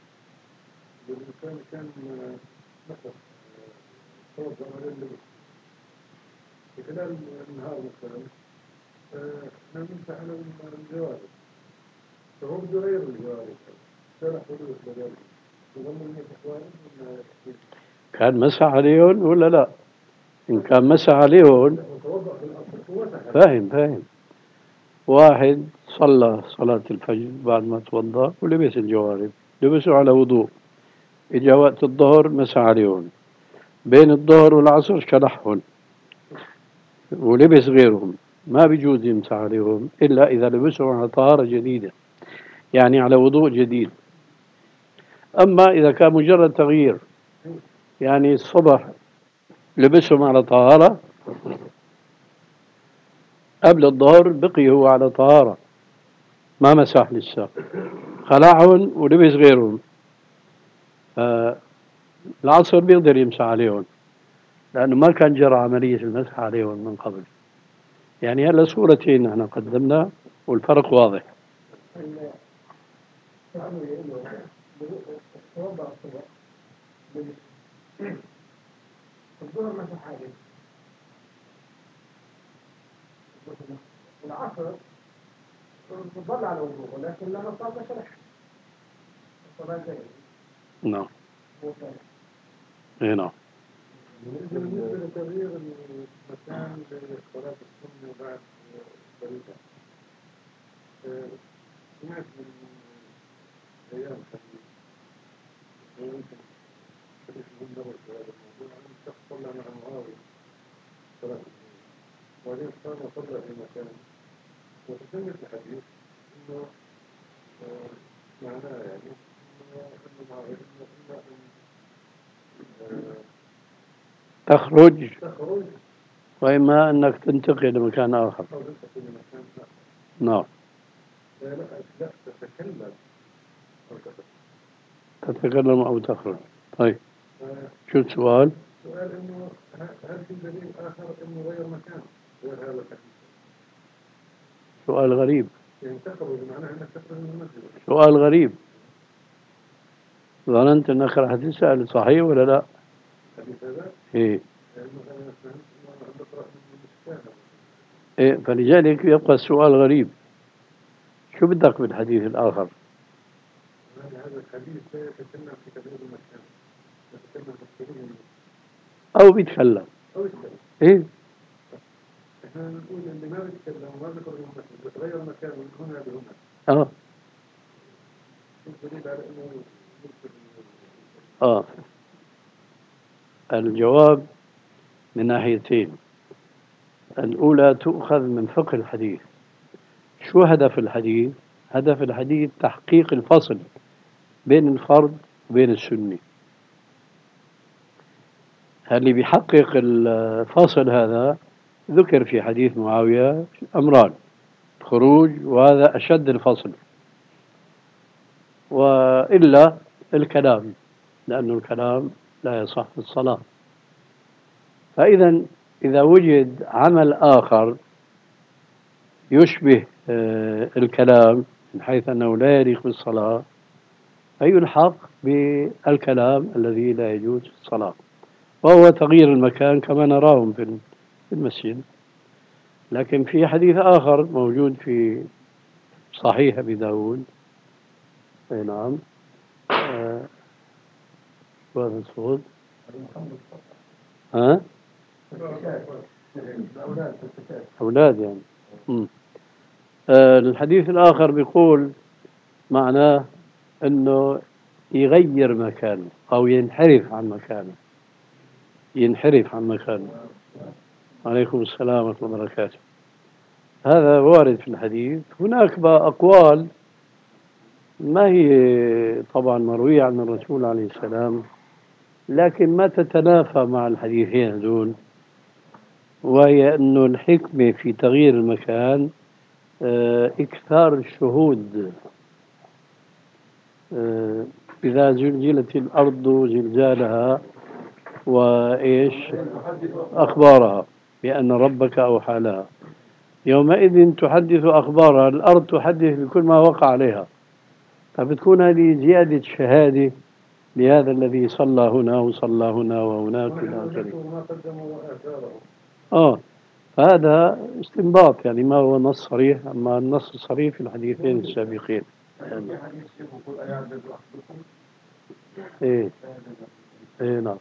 كان مثلا في خلال النهار مثلا نمت على الجوارب، فهو بده يغير الجوارب، شرح حدود لذلك يظن كان مسح عليهم ولا لا؟ إن كان مسح عليهم فاهم. واحد صلى صلاة الفجر بعد ما توضأ ولبس الجوارب، لبسوا على وضوء، إجا وقت الظهر مسح عليهم، بين الظهر والعصر شلحهم ولبس غيرهم، ما بيجوز يمسح عليهم إلا إذا لبسوا على طهارة جديدة، يعني على وضوء جديد. أما إذا كان مجرد تغيير، يعني الصبح لبسهم على طهارة، قبل الظهر بقي هو على طهارة ما مسح لسه، خلعهم ولبس غيرهم، العصر بيقدر يمسح عليهم لأنه ما كان جرى عملية المسح عليهم من قبل. يعني هلا صورتين احنا قدمنا والفرق واضح. الظهر مسح عليه، العصر ظل على وضوء، ولكن لما صار شرح الصلاة جاية. نعم. نعم. بالنسبة لتغيير المكان لصلاة السنة بعد الفريضة، سمعت من أيام يمكن حديث مهم في هذا الموضوع أن الشخص صلى مع معاوية صلاة السنة، وبعدين قام صلى في مكان، وتسميت الحديث إنه معناه يعني إنه معاوية تخرج وإما أنك تنتقل لمكان آخر. نعم. لا تتكلم أو تخرج. طيب شو السؤال؟ السؤال إنه هل في دليل آخر إنه غير مكان غير هذا الحديث؟ سؤال غريب. يعني تخرج معناه أنك تخرج من المسجد. سؤال غريب. ظننت أنك راح تسأل صحيح ولا لا؟ الحديث هذا؟ إيه. يعني أنا فهمت إنه عند قراءة من المشكلة. إيه، فلذلك يبقى السؤال غريب. شو بدك بالحديث الآخر؟ هذا الحديث لا يتكلم في تغيير المكان، يتكلم في تغيير أو بيتكلم إيه؟ احنا نقول اللي ما بيتكلم وما بيقرأ الممثل بتغير مكانه من هنا لهنا. الدليل على انه الجواب من ناحيتين. الأولى تؤخذ من فقه الحديث. شو هدف الحديث؟ هدف الحديث تحقيق الفصل بين الفرد وبين السني. اللي بيحقق الفصل هذا ذكر في حديث معاوية أمران: خروج، وهذا أشد الفصل، وإلا الكلام، لأن الكلام لا يصح في الصلاة. فإذا إذا وجد عمل آخر يشبه الكلام من حيث أنه لا يليق بالصلاة، فيلحق بالكلام الذي لا يجوز في الصلاة، وهو تغيير المكان كما نراهم في المسجد. لكن في حديث آخر موجود في صحيح أبي داود، أي نعم، شو هذا الصوت؟ ها؟ أولاد يعني. الحديث الآخر بيقول معناه أنه يغير مكانه أو ينحرف عن مكانه. ينحرف عن مكانه. عليكم السلام ورحمة الله وبركاته. هذا وارد في الحديث. هناك بقى أقوال ما هي طبعا مروية عن الرسول عليه السلام، لكن ما تتنافى مع الحديثين هذول، وهي أنه الحكمة في تغيير المكان إكثار الشهود. إذا زلزلت الأرض زلزالها وإيش أخبارها بأن ربك أوحى لها، يومئذ تحدث أخبارها. الأرض تحدث بكل ما وقع عليها، فبتكون هذه زيادة شهادة لهذا الذي صلى هنا وصلى هنا وهناك إلى آخره. فهذا استنباط، يعني ما هو نص صريح، أما النص الصريح في الحديثين السابقين. إيه نعم.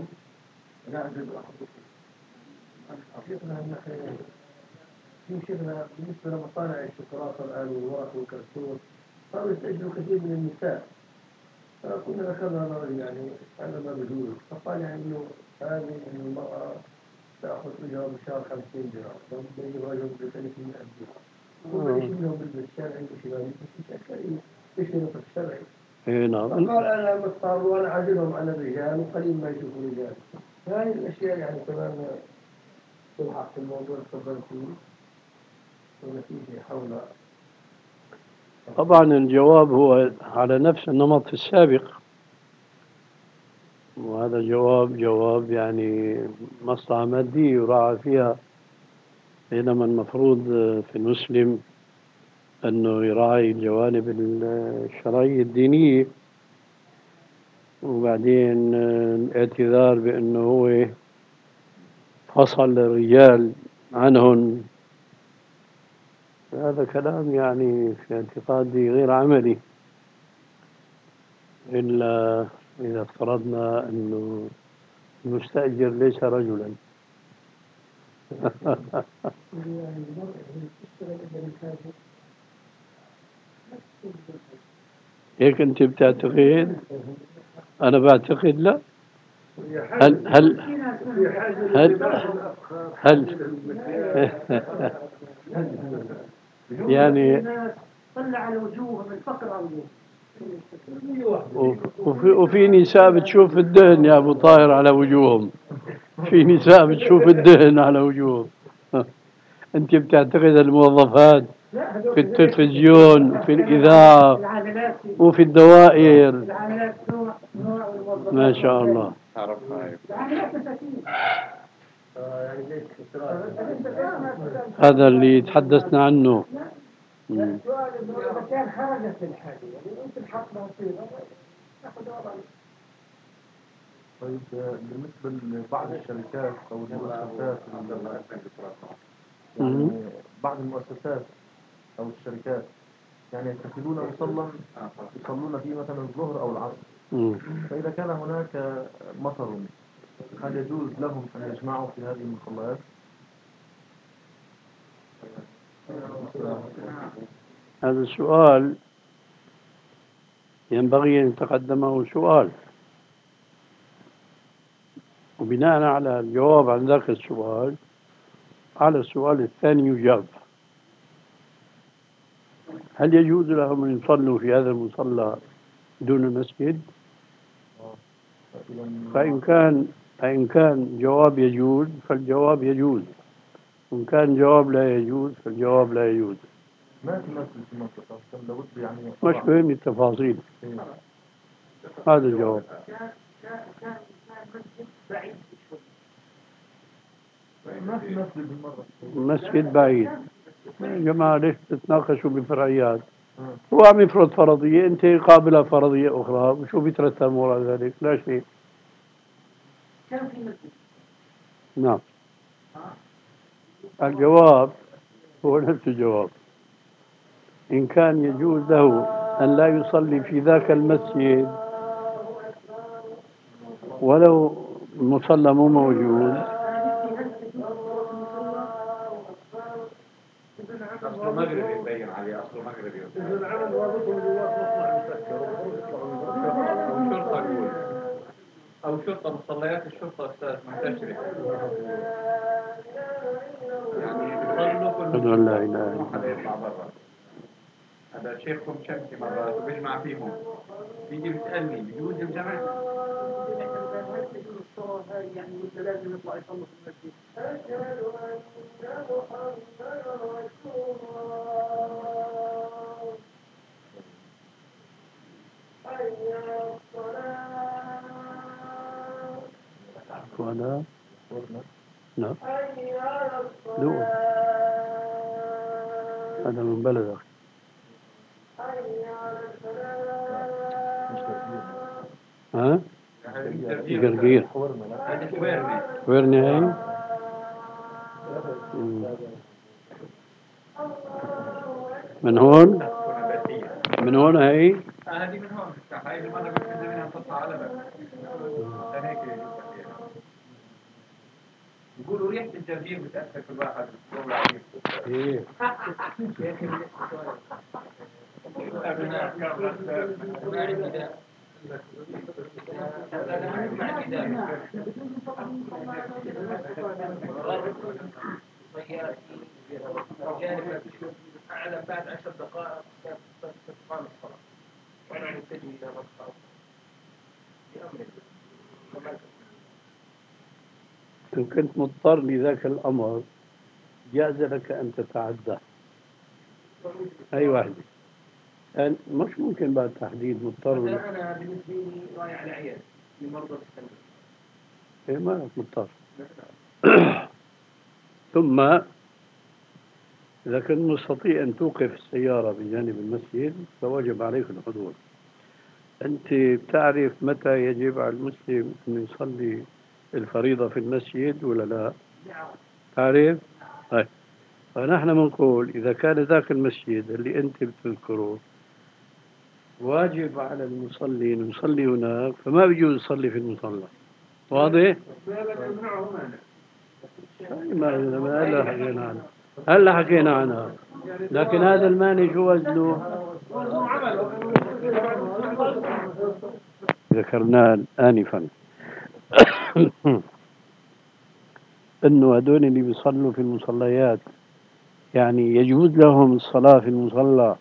في شيخنا بالنسبة لمصانع الشوكولاتة الآن والورق والكرتون صاروا يستأجروا كثير من النساء. فكنا ذكرنا رجل يعني هذا ما بيجوز، فقال يعني إنه هذه المرأة تأخذ أجرة بالشهر 50 درهم، فبيجي الرجل ب 300 درهم. وكل شيء منهم بالشارع عنده شباب يشتري في الشرع. إيه نعم. فقال أنا مضطر وأنا عازلهم على الرجال وقليل ما يشوفوا الرجال. هذه الأشياء يعني كمان تلحق في الموضوع تفضل فيه ونتيجة حول. طبعا الجواب هو على نفس النمط السابق، وهذا جواب يعني مصلحة مادية يراعى فيها، بينما المفروض في المسلم أنه يراعي الجوانب الشرعية الدينية. وبعدين الاعتذار بأنه هو فصل الرجال عنهم، هذا كلام يعني في اعتقادي غير عملي، إلا إذا افترضنا أنه المستأجر ليس رجلا. هيك أنت بتعتقد؟ أنا بعتقد لا. هل يعني طلع على وجوههم الفقر وفي نساء بتشوف الدهن يا أبو طاهر على وجوههم، في نساء بتشوف الدهن على وجوههم. أنت بتعتقد الموظفات في التلفزيون وفي الإذاعة وفي الدوائر ما شاء الله. هذا اللي تحدثنا عنه. كان خرجت الحاجة يعني ممكن حقنا طيب بالنسبة لبعض الشركات أو المؤسسات، يعني بعض المؤسسات أو الشركات يعني يتخذون مصلى يصلون فيه مثلا الظهر أو العصر، فإذا كان هناك مطر هل يجوز لهم أن يجمعوا في هذه المصليات؟ هذا السؤال ينبغي أن يتقدمه سؤال، وبناء على الجواب عن ذاك السؤال على السؤال الثاني يجاب. هل يجوز لهم أن يصلوا في هذا المصلى دون مسجد؟ فإن كان جواب يجوز فالجواب يجوز، وإن كان جواب لا يجوز فالجواب لا يجوز. ما في مسجد في المنطقة، لابد يعني مش مهم التفاصيل، هذا الجواب. ما في مسجد بالمرة. مسجد بعيد يا جماعة، ليش تتناقشوا بفرعيات؟ هو عم يفرض فرضية، أنت قابلة فرضية أخرى، وشو بيترتب وراء ذلك؟ لا شيء. كان في مسجد. نعم، الجواب هو نفس الجواب. إن كان يجوز له أن لا يصلي في ذاك المسجد ولو المصلى مو موجود، أصله مغربي يبين عليه، أصله مغربي. إذا العمل واظبهم جوات مصنع مسكر أو شرطة، مصليات الشرطة أستاذ منتشرة، يعني بيصلوا كل لا إله ما حدا يطلع برا. هذا شيخكم شمسي مرات وبيجمع فيهم، بيجي بيسألني بيجوز الجمع؟ يعني لازم يطلع يصلي في المسجد. ولا لا دول هذا من بلدك. ها؟ قرقير. ويرني هاي؟ من هون؟ من هون هاي؟ هذه من هون، هاي اللي مرة بتنزل منها تطلع على باب. هيك يقولوا ريحة الجرجير بتأثر في الواحد يطلع عليه. ايه أعلم بعد 10 دقائق تقام الصلاة وأنا نتجه إلى مصر إن كنت مضطر لذاك الأمر جاز لك أن تتعدى. أي واحد يعني مش ممكن بعد تحديد مضطر. أنا بالنسبة لي رايح على عيال لمرضى السنة. إيه ما مضطر. ثم إذا كنت مستطيع أن توقف السيارة بجانب المسجد فوجب عليك الحضور. أنت بتعرف متى يجب على المسلم أن يصلي الفريضة في المسجد ولا لا؟ تعرف؟ طيب، فنحن بنقول إذا كان ذاك المسجد اللي أنت بتذكره واجب على المصلي أن يصلي هناك، فما بيجوز يصلي في المصلى. واضح؟ هلا حكينا عنها، لكن هذا المانع شو وزنه؟ ذكرناه آنفا أنه هدول اللي بيصلوا في المصليات يعني يجوز لهم الصلاة في المصلى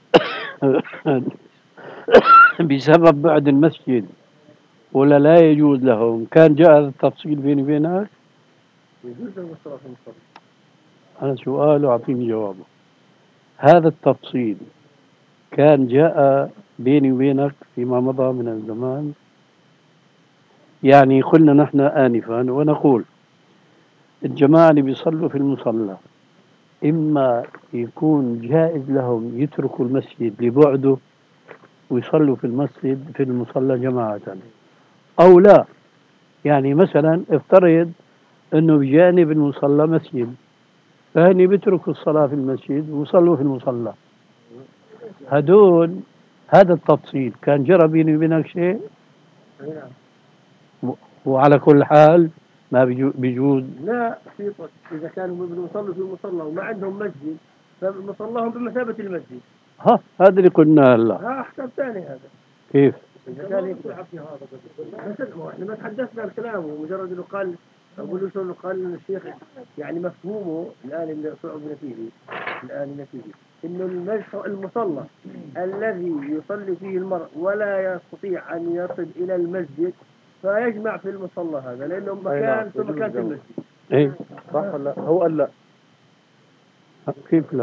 بسبب بعد المسجد ولا لا يجوز لهم؟ كان جاء هذا التفصيل بيني وبينك؟ يجوز لهم الصلاة في المصلى. أنا سؤال وأعطيني جوابه. هذا التفصيل كان جاء بيني وبينك فيما مضى من الزمان؟ يعني قلنا نحن آنفا ونقول الجماعة اللي بيصلوا في المصلى إما يكون جائز لهم يتركوا المسجد لبعده ويصلوا في المسجد في المصلى جماعة، أو لا. يعني مثلا افترض أنه بجانب المصلى مسجد، فهني بيتركوا الصلاة في المسجد ويصلوا في المصلى. هدول هذا التفصيل كان جرى بيني وبينك شيء؟ وعلى كل حال ما بيجوز. لا في إذا كانوا بيصلوا في مصلى وما عندهم مسجد فمصلاهم بمثابة المسجد. ها هذا اللي قلنا هلا. أحكام ثاني هذا. كيف؟ إذا كان يقطع في هذا إحنا ما تحدثنا الكلام ومجرد إنه قال أقول له شو قال الشيخ يعني مفهومه الآن اللي صعبنا فيه نتيجة إنه المصلى الذي يصلي فيه المرء ولا يستطيع أن يصل إلى المسجد فيجمع في المصلى هذا لأنه مكان في مكان في المسجد. إيه صح ولا هو قال لا؟ كيف لا؟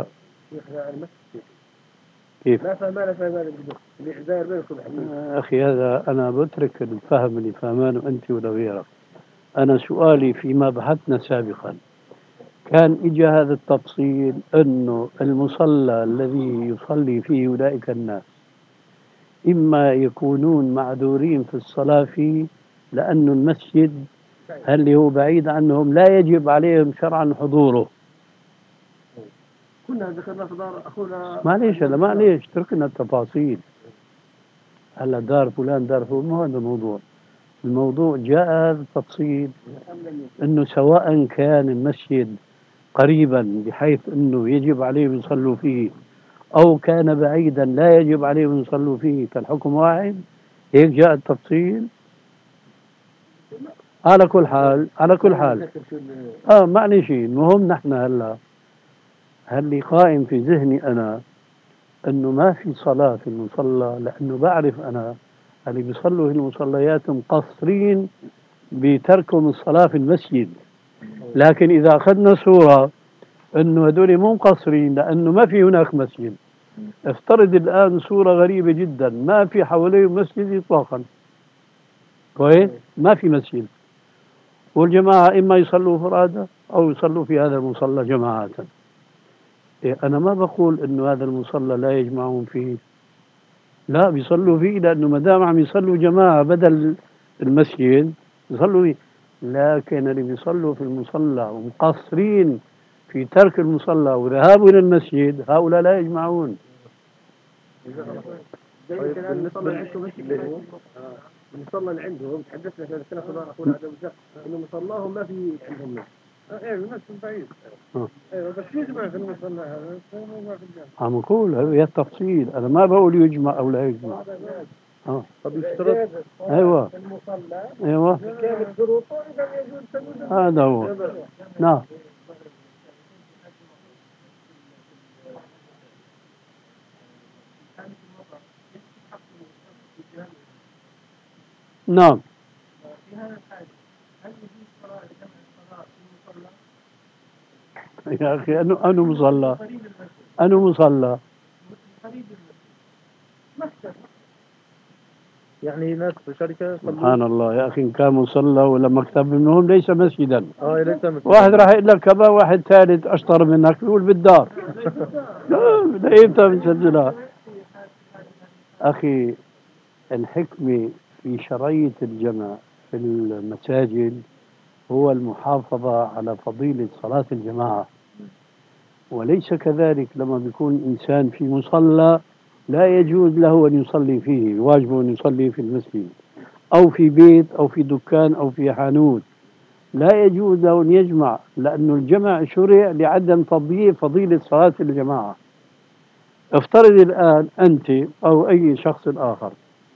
كيف؟ ما فهمنا اللي داير بينكم أخي هذا أنا بترك الفهم اللي فهمانه أنت ولا غيرك. أنا سؤالي فيما بحثنا سابقا كان إجا هذا التفصيل أنه المصلى الذي يصلي فيه أولئك الناس إما يكونون معذورين في الصلاة فيه لأن المسجد اللي هو بعيد عنهم لا يجب عليهم شرعا حضوره. كنا ذكرنا في دار أخونا معليش تركنا التفاصيل. هلا دار فلان دار فلان مو هذا الموضوع. الموضوع جاء هذا التفصيل أنه سواء كان المسجد قريبا بحيث أنه يجب عليهم يصلوا فيه أو كان بعيدا لا يجب عليهم يصلوا فيه فالحكم واحد. هيك جاء التفصيل. على كل حال معلش المهم نحن هل قائم في ذهني أنا أنه ما في صلاة في المصلى لأنه بعرف أنا اللي بيصلوا في المصليات مقصرين بتركهم الصلاة في المسجد. لكن إذا أخذنا صورة أنه هذول مو مقصرين لأنه ما في هناك مسجد. افترض الآن صورة غريبة جدا ما في حواليه مسجد إطلاقا. كويس ما في مسجد والجماعة إما يصلوا فرادى أو يصلوا في هذا المصلى جماعة. أنا ما بقول إنه هذا المصلى لا يجمعون فيه لا بيصلوا فيه لأنه ما دام عم يصلوا جماعة بدل المسجد يصلوا فيه. لكن اللي بيصلوا في المصلى ومقصرين في ترك المصلى وذهاب إلى المسجد هؤلاء لا يجمعون. المصلى اللي عندهم تحدثنا في السنة صدار أخونا عبد الرزاق إنه مصلاهم ما في عندهم مسجد. الناس بعيد. بس يجمع في المصلى هذا ما في الجامع. عم أقول هذا التفصيل أنا ما بقول يجمع أو لا يجمع. طب يشترط أيوة كامل شروطه إذا يجوز هذا هو. نعم نعم. في هذا الحال هل يجوز صلاة جمع الصلاة في المصلى؟ يا أخي أنه مصلى أنه مصلى قريب مكتب يعني ناس في شركة سبحان الله يا أخي إن كان مصلى ولا مكتب منهم ليس مسجدا. ليس مسجدا. واحد راح يقول لك كذا واحد ثالث أشطر منك يقول بالدار. لا إمتى بنسجلها أخي. الحكمة في شرعية الجمع في المساجد هو المحافظة على فضيلة صلاة الجماعة وليس كذلك لما بيكون إنسان في مصلى لا يجوز له أن يصلي فيه واجب أن يصلي في المسجد أو في بيت أو في دكان أو في حانوت لا يجوز له أن يجمع لأن الجمع شرع لعدم فضيلة صلاة الجماعة. افترض الآن أنت أو أي شخص آخر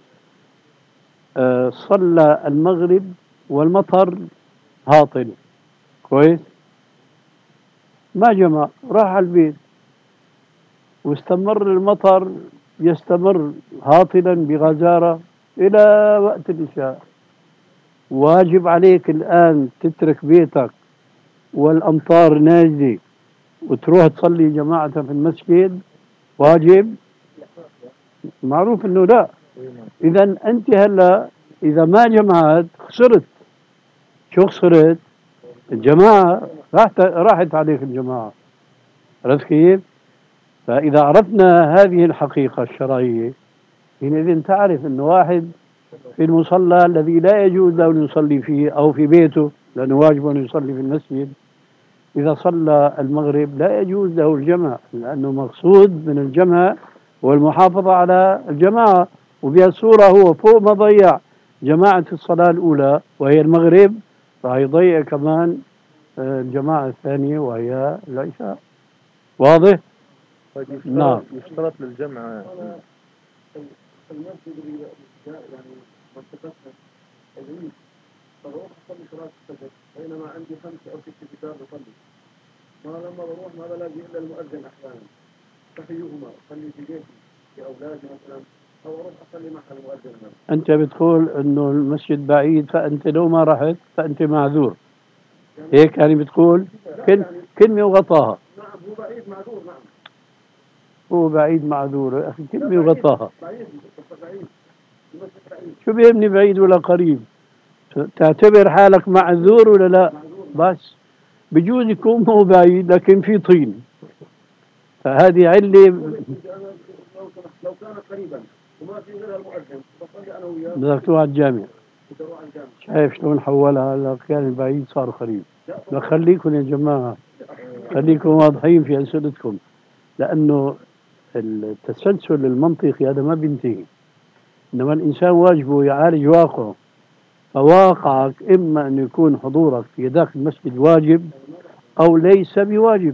صلى المغرب والمطر هاطل كويس ما جمع راح على البيت واستمر المطر يستمر هاطلا بغزارة إلى وقت العشاء. واجب عليك الآن تترك بيتك والأمطار نازلة وتروح تصلي جماعة في المسجد واجب؟ معروف أنه لا. إذا أنت هلا إذا ما جمعت خسرت. شو خسرت؟ الجماعة راحت عليك الجماعة. عرفت كيف؟ فإذا عرفنا هذه الحقيقة الشرعية حينئذ تعرف أن واحد في المصلى الذي لا يجوز له أن يصلي فيه أو في بيته لأنه واجب أن يصلي في المسجد إذا صلى المغرب لا يجوز له الجمع لأنه مقصود من الجمع والمحافظة على الجماعة وبهالصورة هو فوق ما ضيع جماعة الصلاة الأولى وهي المغرب راح يضيع كمان الجماعة الثانية وهي العشاء. واضح؟ طيب نعم. يشترط للجمع المسجد اللي يعني منطقتنا العيد فبروح أصلي صلاة الفجر بينما عندي 5 أو 6 كتاب أصلي ما لما بروح ما بلاقي إلا المؤذن أحيانا ففيهما أصلي في بيتي في أولادي مثلا أو أروح أصلي مع المؤذن مثلا. أنت بتقول إنه المسجد بعيد فأنت لو ما رحت فأنت معذور، هيك يعني بتقول كلمة وغطاها. نعم هو بعيد معذور. نعم هو بعيد معذور يا أخي، كلمة وغطاها. بعيد. شو بيهمني بعيد ولا قريب؟ تعتبر حالك معذور ولا لا؟ بس بجوز يكون مو بعيد لكن في طين، فهذه علة. لو كان قريبا وما في غير المؤذن بصلي أنا وياه. بدك تروح على الجامع. شايف شلون حولها؟ هلا كان بعيد صار قريب. لا خليكم يا جماعة، خليكم واضحين في أسئلتكم، لأنه التسلسل المنطقي هذا ما بينتهي. إنما الإنسان واجبه يعالج واقعه، فواقعك إما أن يكون حضورك في ذاك المسجد واجب أو ليس بواجب.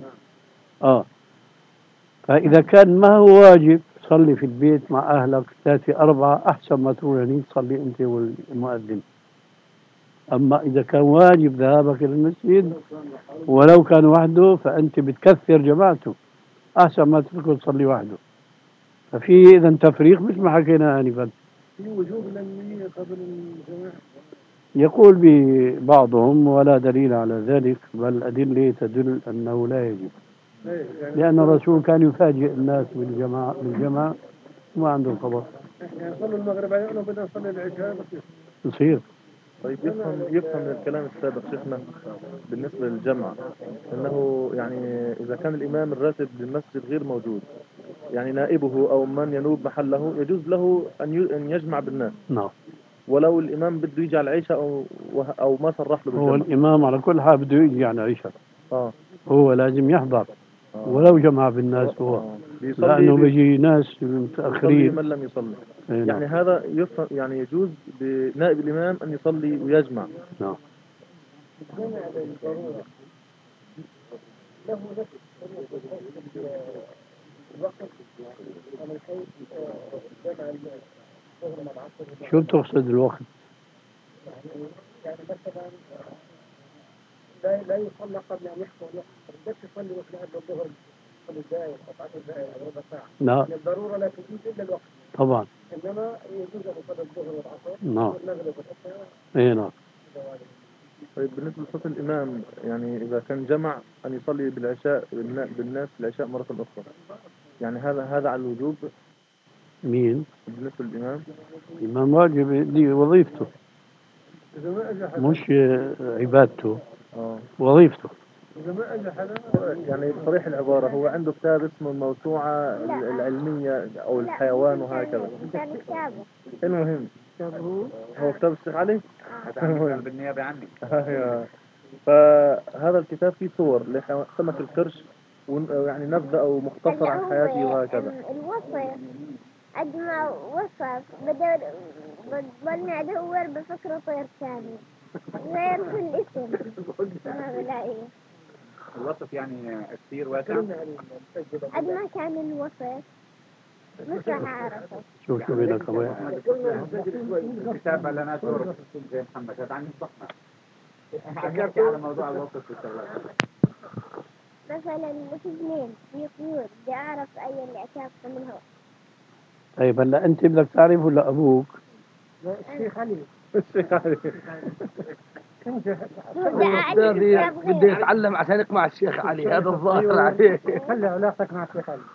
فإذا كان ما هو واجب صلي في البيت مع أهلك 3 4 أحسن ما تروح هنيك تصلي أنت والمؤذن. أما إذا كان واجب ذهابك إلى المسجد ولو كان وحده فأنت بتكثر جماعته، أحسن ما تتركه تصلي وحده. ففي إذا تفريق مثل ما حكينا آنفا. في وجوب النية قبل الجماعة يقول ببعضهم ولا دليل على ذلك، بل الأدلة تدل أنه لا يجب، لأن الرسول كان يفاجئ الناس بالجماعة ما عنده خبر. يعني صلوا المغرب علينا وبدنا نصلي العشاء يصير. طيب يفهم من الكلام السابق شيخنا بالنسبة للجمع أنه يعني إذا كان الإمام الراتب للمسجد غير موجود، يعني نائبه أو من ينوب محله يجوز له أن يجمع بالناس. نعم. ولو الإمام بده يجي على العشاء أو ما صرح له بالجمع. هو الإمام على كل حال بده يجي على العشاء. هو لازم يحضر ولو جمع بالناس هو. لأنه بيجي ناس متأخرين. من لم يصلي. يعني هذا يفهم، يعني يجوز بنائب الإمام أن يصلي ويجمع. نعم. شو تقصد الوقت؟ يعني مثلا لا يصلى قبل أن يحصل الوقت، بس يصلي وقت الظهر 5 دقائق أو 10 دقائق أو ربع ساعة. لا. يعني الضرورة لا تجوز إلا الوقت. طبعا. إنما يجوز أن يصلي الظهر والعصر. نعم. والمغرب والعشاء. إيه نعم. طيب بالنسبة لصلاة الإمام، يعني إذا كان جمع أن يصلي بالعشاء بالناس العشاء مرة أخرى، يعني هذا على الوجوب. مين؟ بالنسبة للإمام. الإمام واجب، دي وظيفته مش عبادته. وظيفته. يعني صريح العبارة هو عنده كتاب اسمه الموسوعة العلمية أو الحيوان وهكذا. المهم هو كتاب الشيخ علي. بالنيابة عني. فهذا الكتاب فيه صور لسمك القرش ويعني نبذة أو مختصر عن حياته وهكذا. الوصف قد ما وصف بضلني أدور بفكر طير ثاني غير كل اسم ما بلاقيه. الوصف يعني كثير واسع. قد ما كان الوصف مش عارفه. شو بينك الكتاب اللي أنا أشعر زي محمد هذا عن الصحة. حكيت على موضوع الوصف بالسلام. مثلا الاثنين في طيور بدي أعرف أي اللي أكافت منها. طيب هلا أنت بدك تعرف ولا أبوك؟ الشيخ علي. الشيخ علي. بدي يتعلم عشان يقمع الشيخ علي، هذا الظاهر عليه. خلي علاقتك مع الشيخ علي.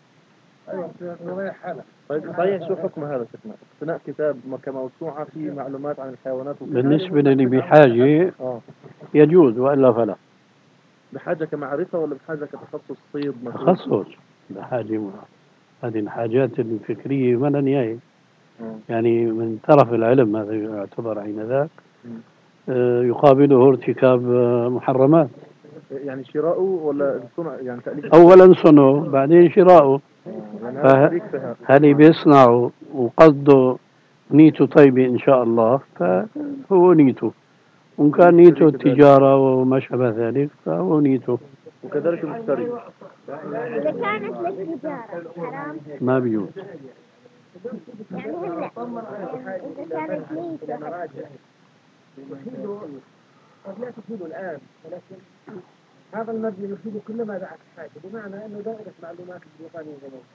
طيب صحيح، شو حكم هذا شيخنا؟ اقتناء كتاب كموسوعة فيه معلومات عن الحيوانات بالنسبة لي بحاجة يجوز وإلا فلا. بحاجة كمعرفة ولا بحاجة كتخصص صيد مثلا؟ تخصص بحاجة. هذه الحاجات الفكرية ما لها نهاية. يعني من طرف العلم هذا يعتبر حين يقابله ارتكاب محرمات. يعني شراؤه ولا صنع، يعني تأليف؟ أولا صنعه بعدين شراؤه. هل بيصنعه وقصده نيته طيبة إن شاء الله فهو نيته، وإن كان نيته التجارة وما شابه ذلك فهو نيته. وكذلك المشتري إذا كانت للتجارة حرام ما بيجوز. يعني هلا إذا كانت نيته قد لا تفيد الآن، ولكن هذا المبني يفيد كل ما دعت حاجة، بمعنى أنه دائرة معلومات البريطانية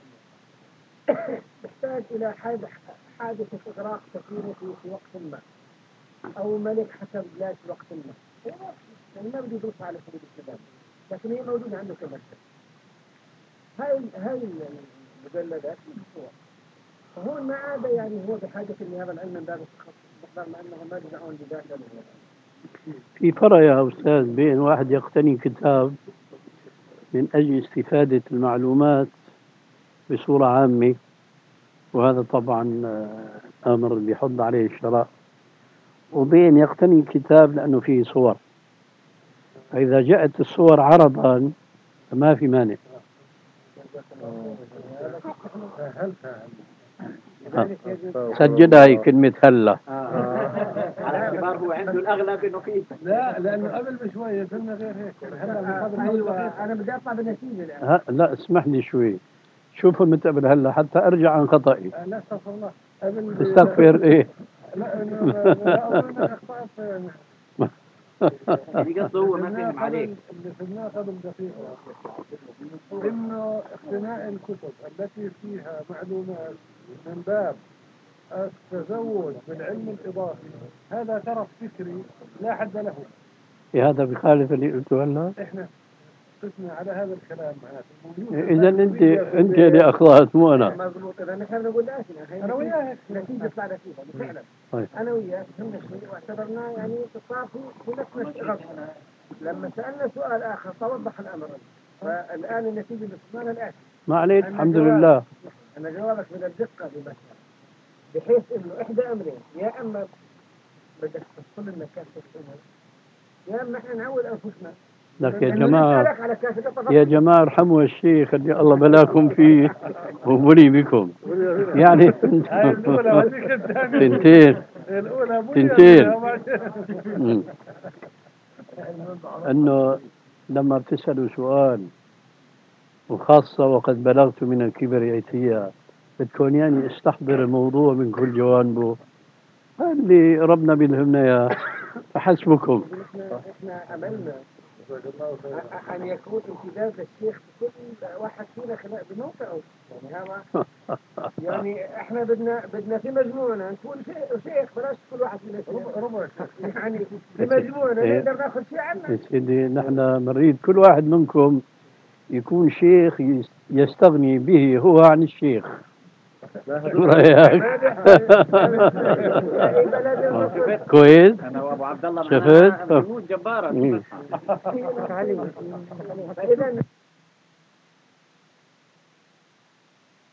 تحتاج إلى حادثة إغراق سفينة في وقت ما، أو ملك حسب بلاد في وقت ما، يعني ما بدي يدرس على سبيل السبب، لكن هي موجودة عنده كمكتب. هاي المجلدات الصور، فهو ما عاد يعني هو بحاجة لهذا العلم من باب التخصص، مع أنهم ما يجمعون بذاته. في فرق يا أستاذ بين واحد يقتني كتاب من أجل استفادة المعلومات بصورة عامة، وهذا طبعا أمر بيحض عليه الشراء، وبين يقتني كتاب لأنه فيه صور، فإذا جاءت الصور عرضا فما في مانع. سجلها هي كلمة هلا. على اعتبار هو عنده الأغلب إنه فيه. لا لأنه قبل بشوية قلنا غير هيك، هلا أيوة أنا بدي أطلع بالنتيجة الآن. لا اسمح لي شوي، شوف متقبل هلا حتى أرجع عن خطئي. لا استغفر الله. استغفر إيه؟ لا أظن أخطأت. اللي قصده هو ما فهم عليك. اللي فهمناه قبل دقيقة إنه اقتناء الكتب التي فيها معلومات من باب التزود بالعلم الإضافي هذا ترف فكري لا حد له. هذا بخالف اللي قلته هلا. إحنا قسنا على هذا الكلام معناته. إذا أنت اللي أخطأت مو أنا. مضبوط. إذا نحن نقول لا أنا وياك نتيجة بعد فيها فعلا. أنا وياك فهمنا شيء واعتبرناه يعني تصافي بنفس الشغف. لما سألنا سؤال آخر توضح الأمر، فالآن النتيجة بسمعنا الآتي. ما عليك الحمد لله. أنا جوابك من الدقة بمثل، بحيث إنه إحدى أمرين، يا أما بدك تفصل لنا كاسة الشمال، يا أما إحنا نعود أنفسنا. لك يا جماعة ارحموا الشيخ اللي الله بلاكم فيه وبلي بكم. يعني تنتين انه لما بتسألوا سؤال وخاصة وقد بلغت من الكبر عتيا بدكم يعني استحضر الموضوع من كل جوانبه، اللي ربنا بيلهمنا يا فحسبكم. احنا املنا ان يكون امتداد الشيخ بكل واحد فينا بموقعه، يعني هذا يعني احنا بدنا في مجموعنا نكون شيخ، بلاش كل واحد فينا ربع يعني في مجموعنا نقدر ناخذ شيء عنه. سيدي نحن نريد كل واحد منكم يكون شيخ يستغني به هو عن الشيخ. شو رأيك؟ كويس؟ أنا وأبو عبد الله شفت؟ جبارة.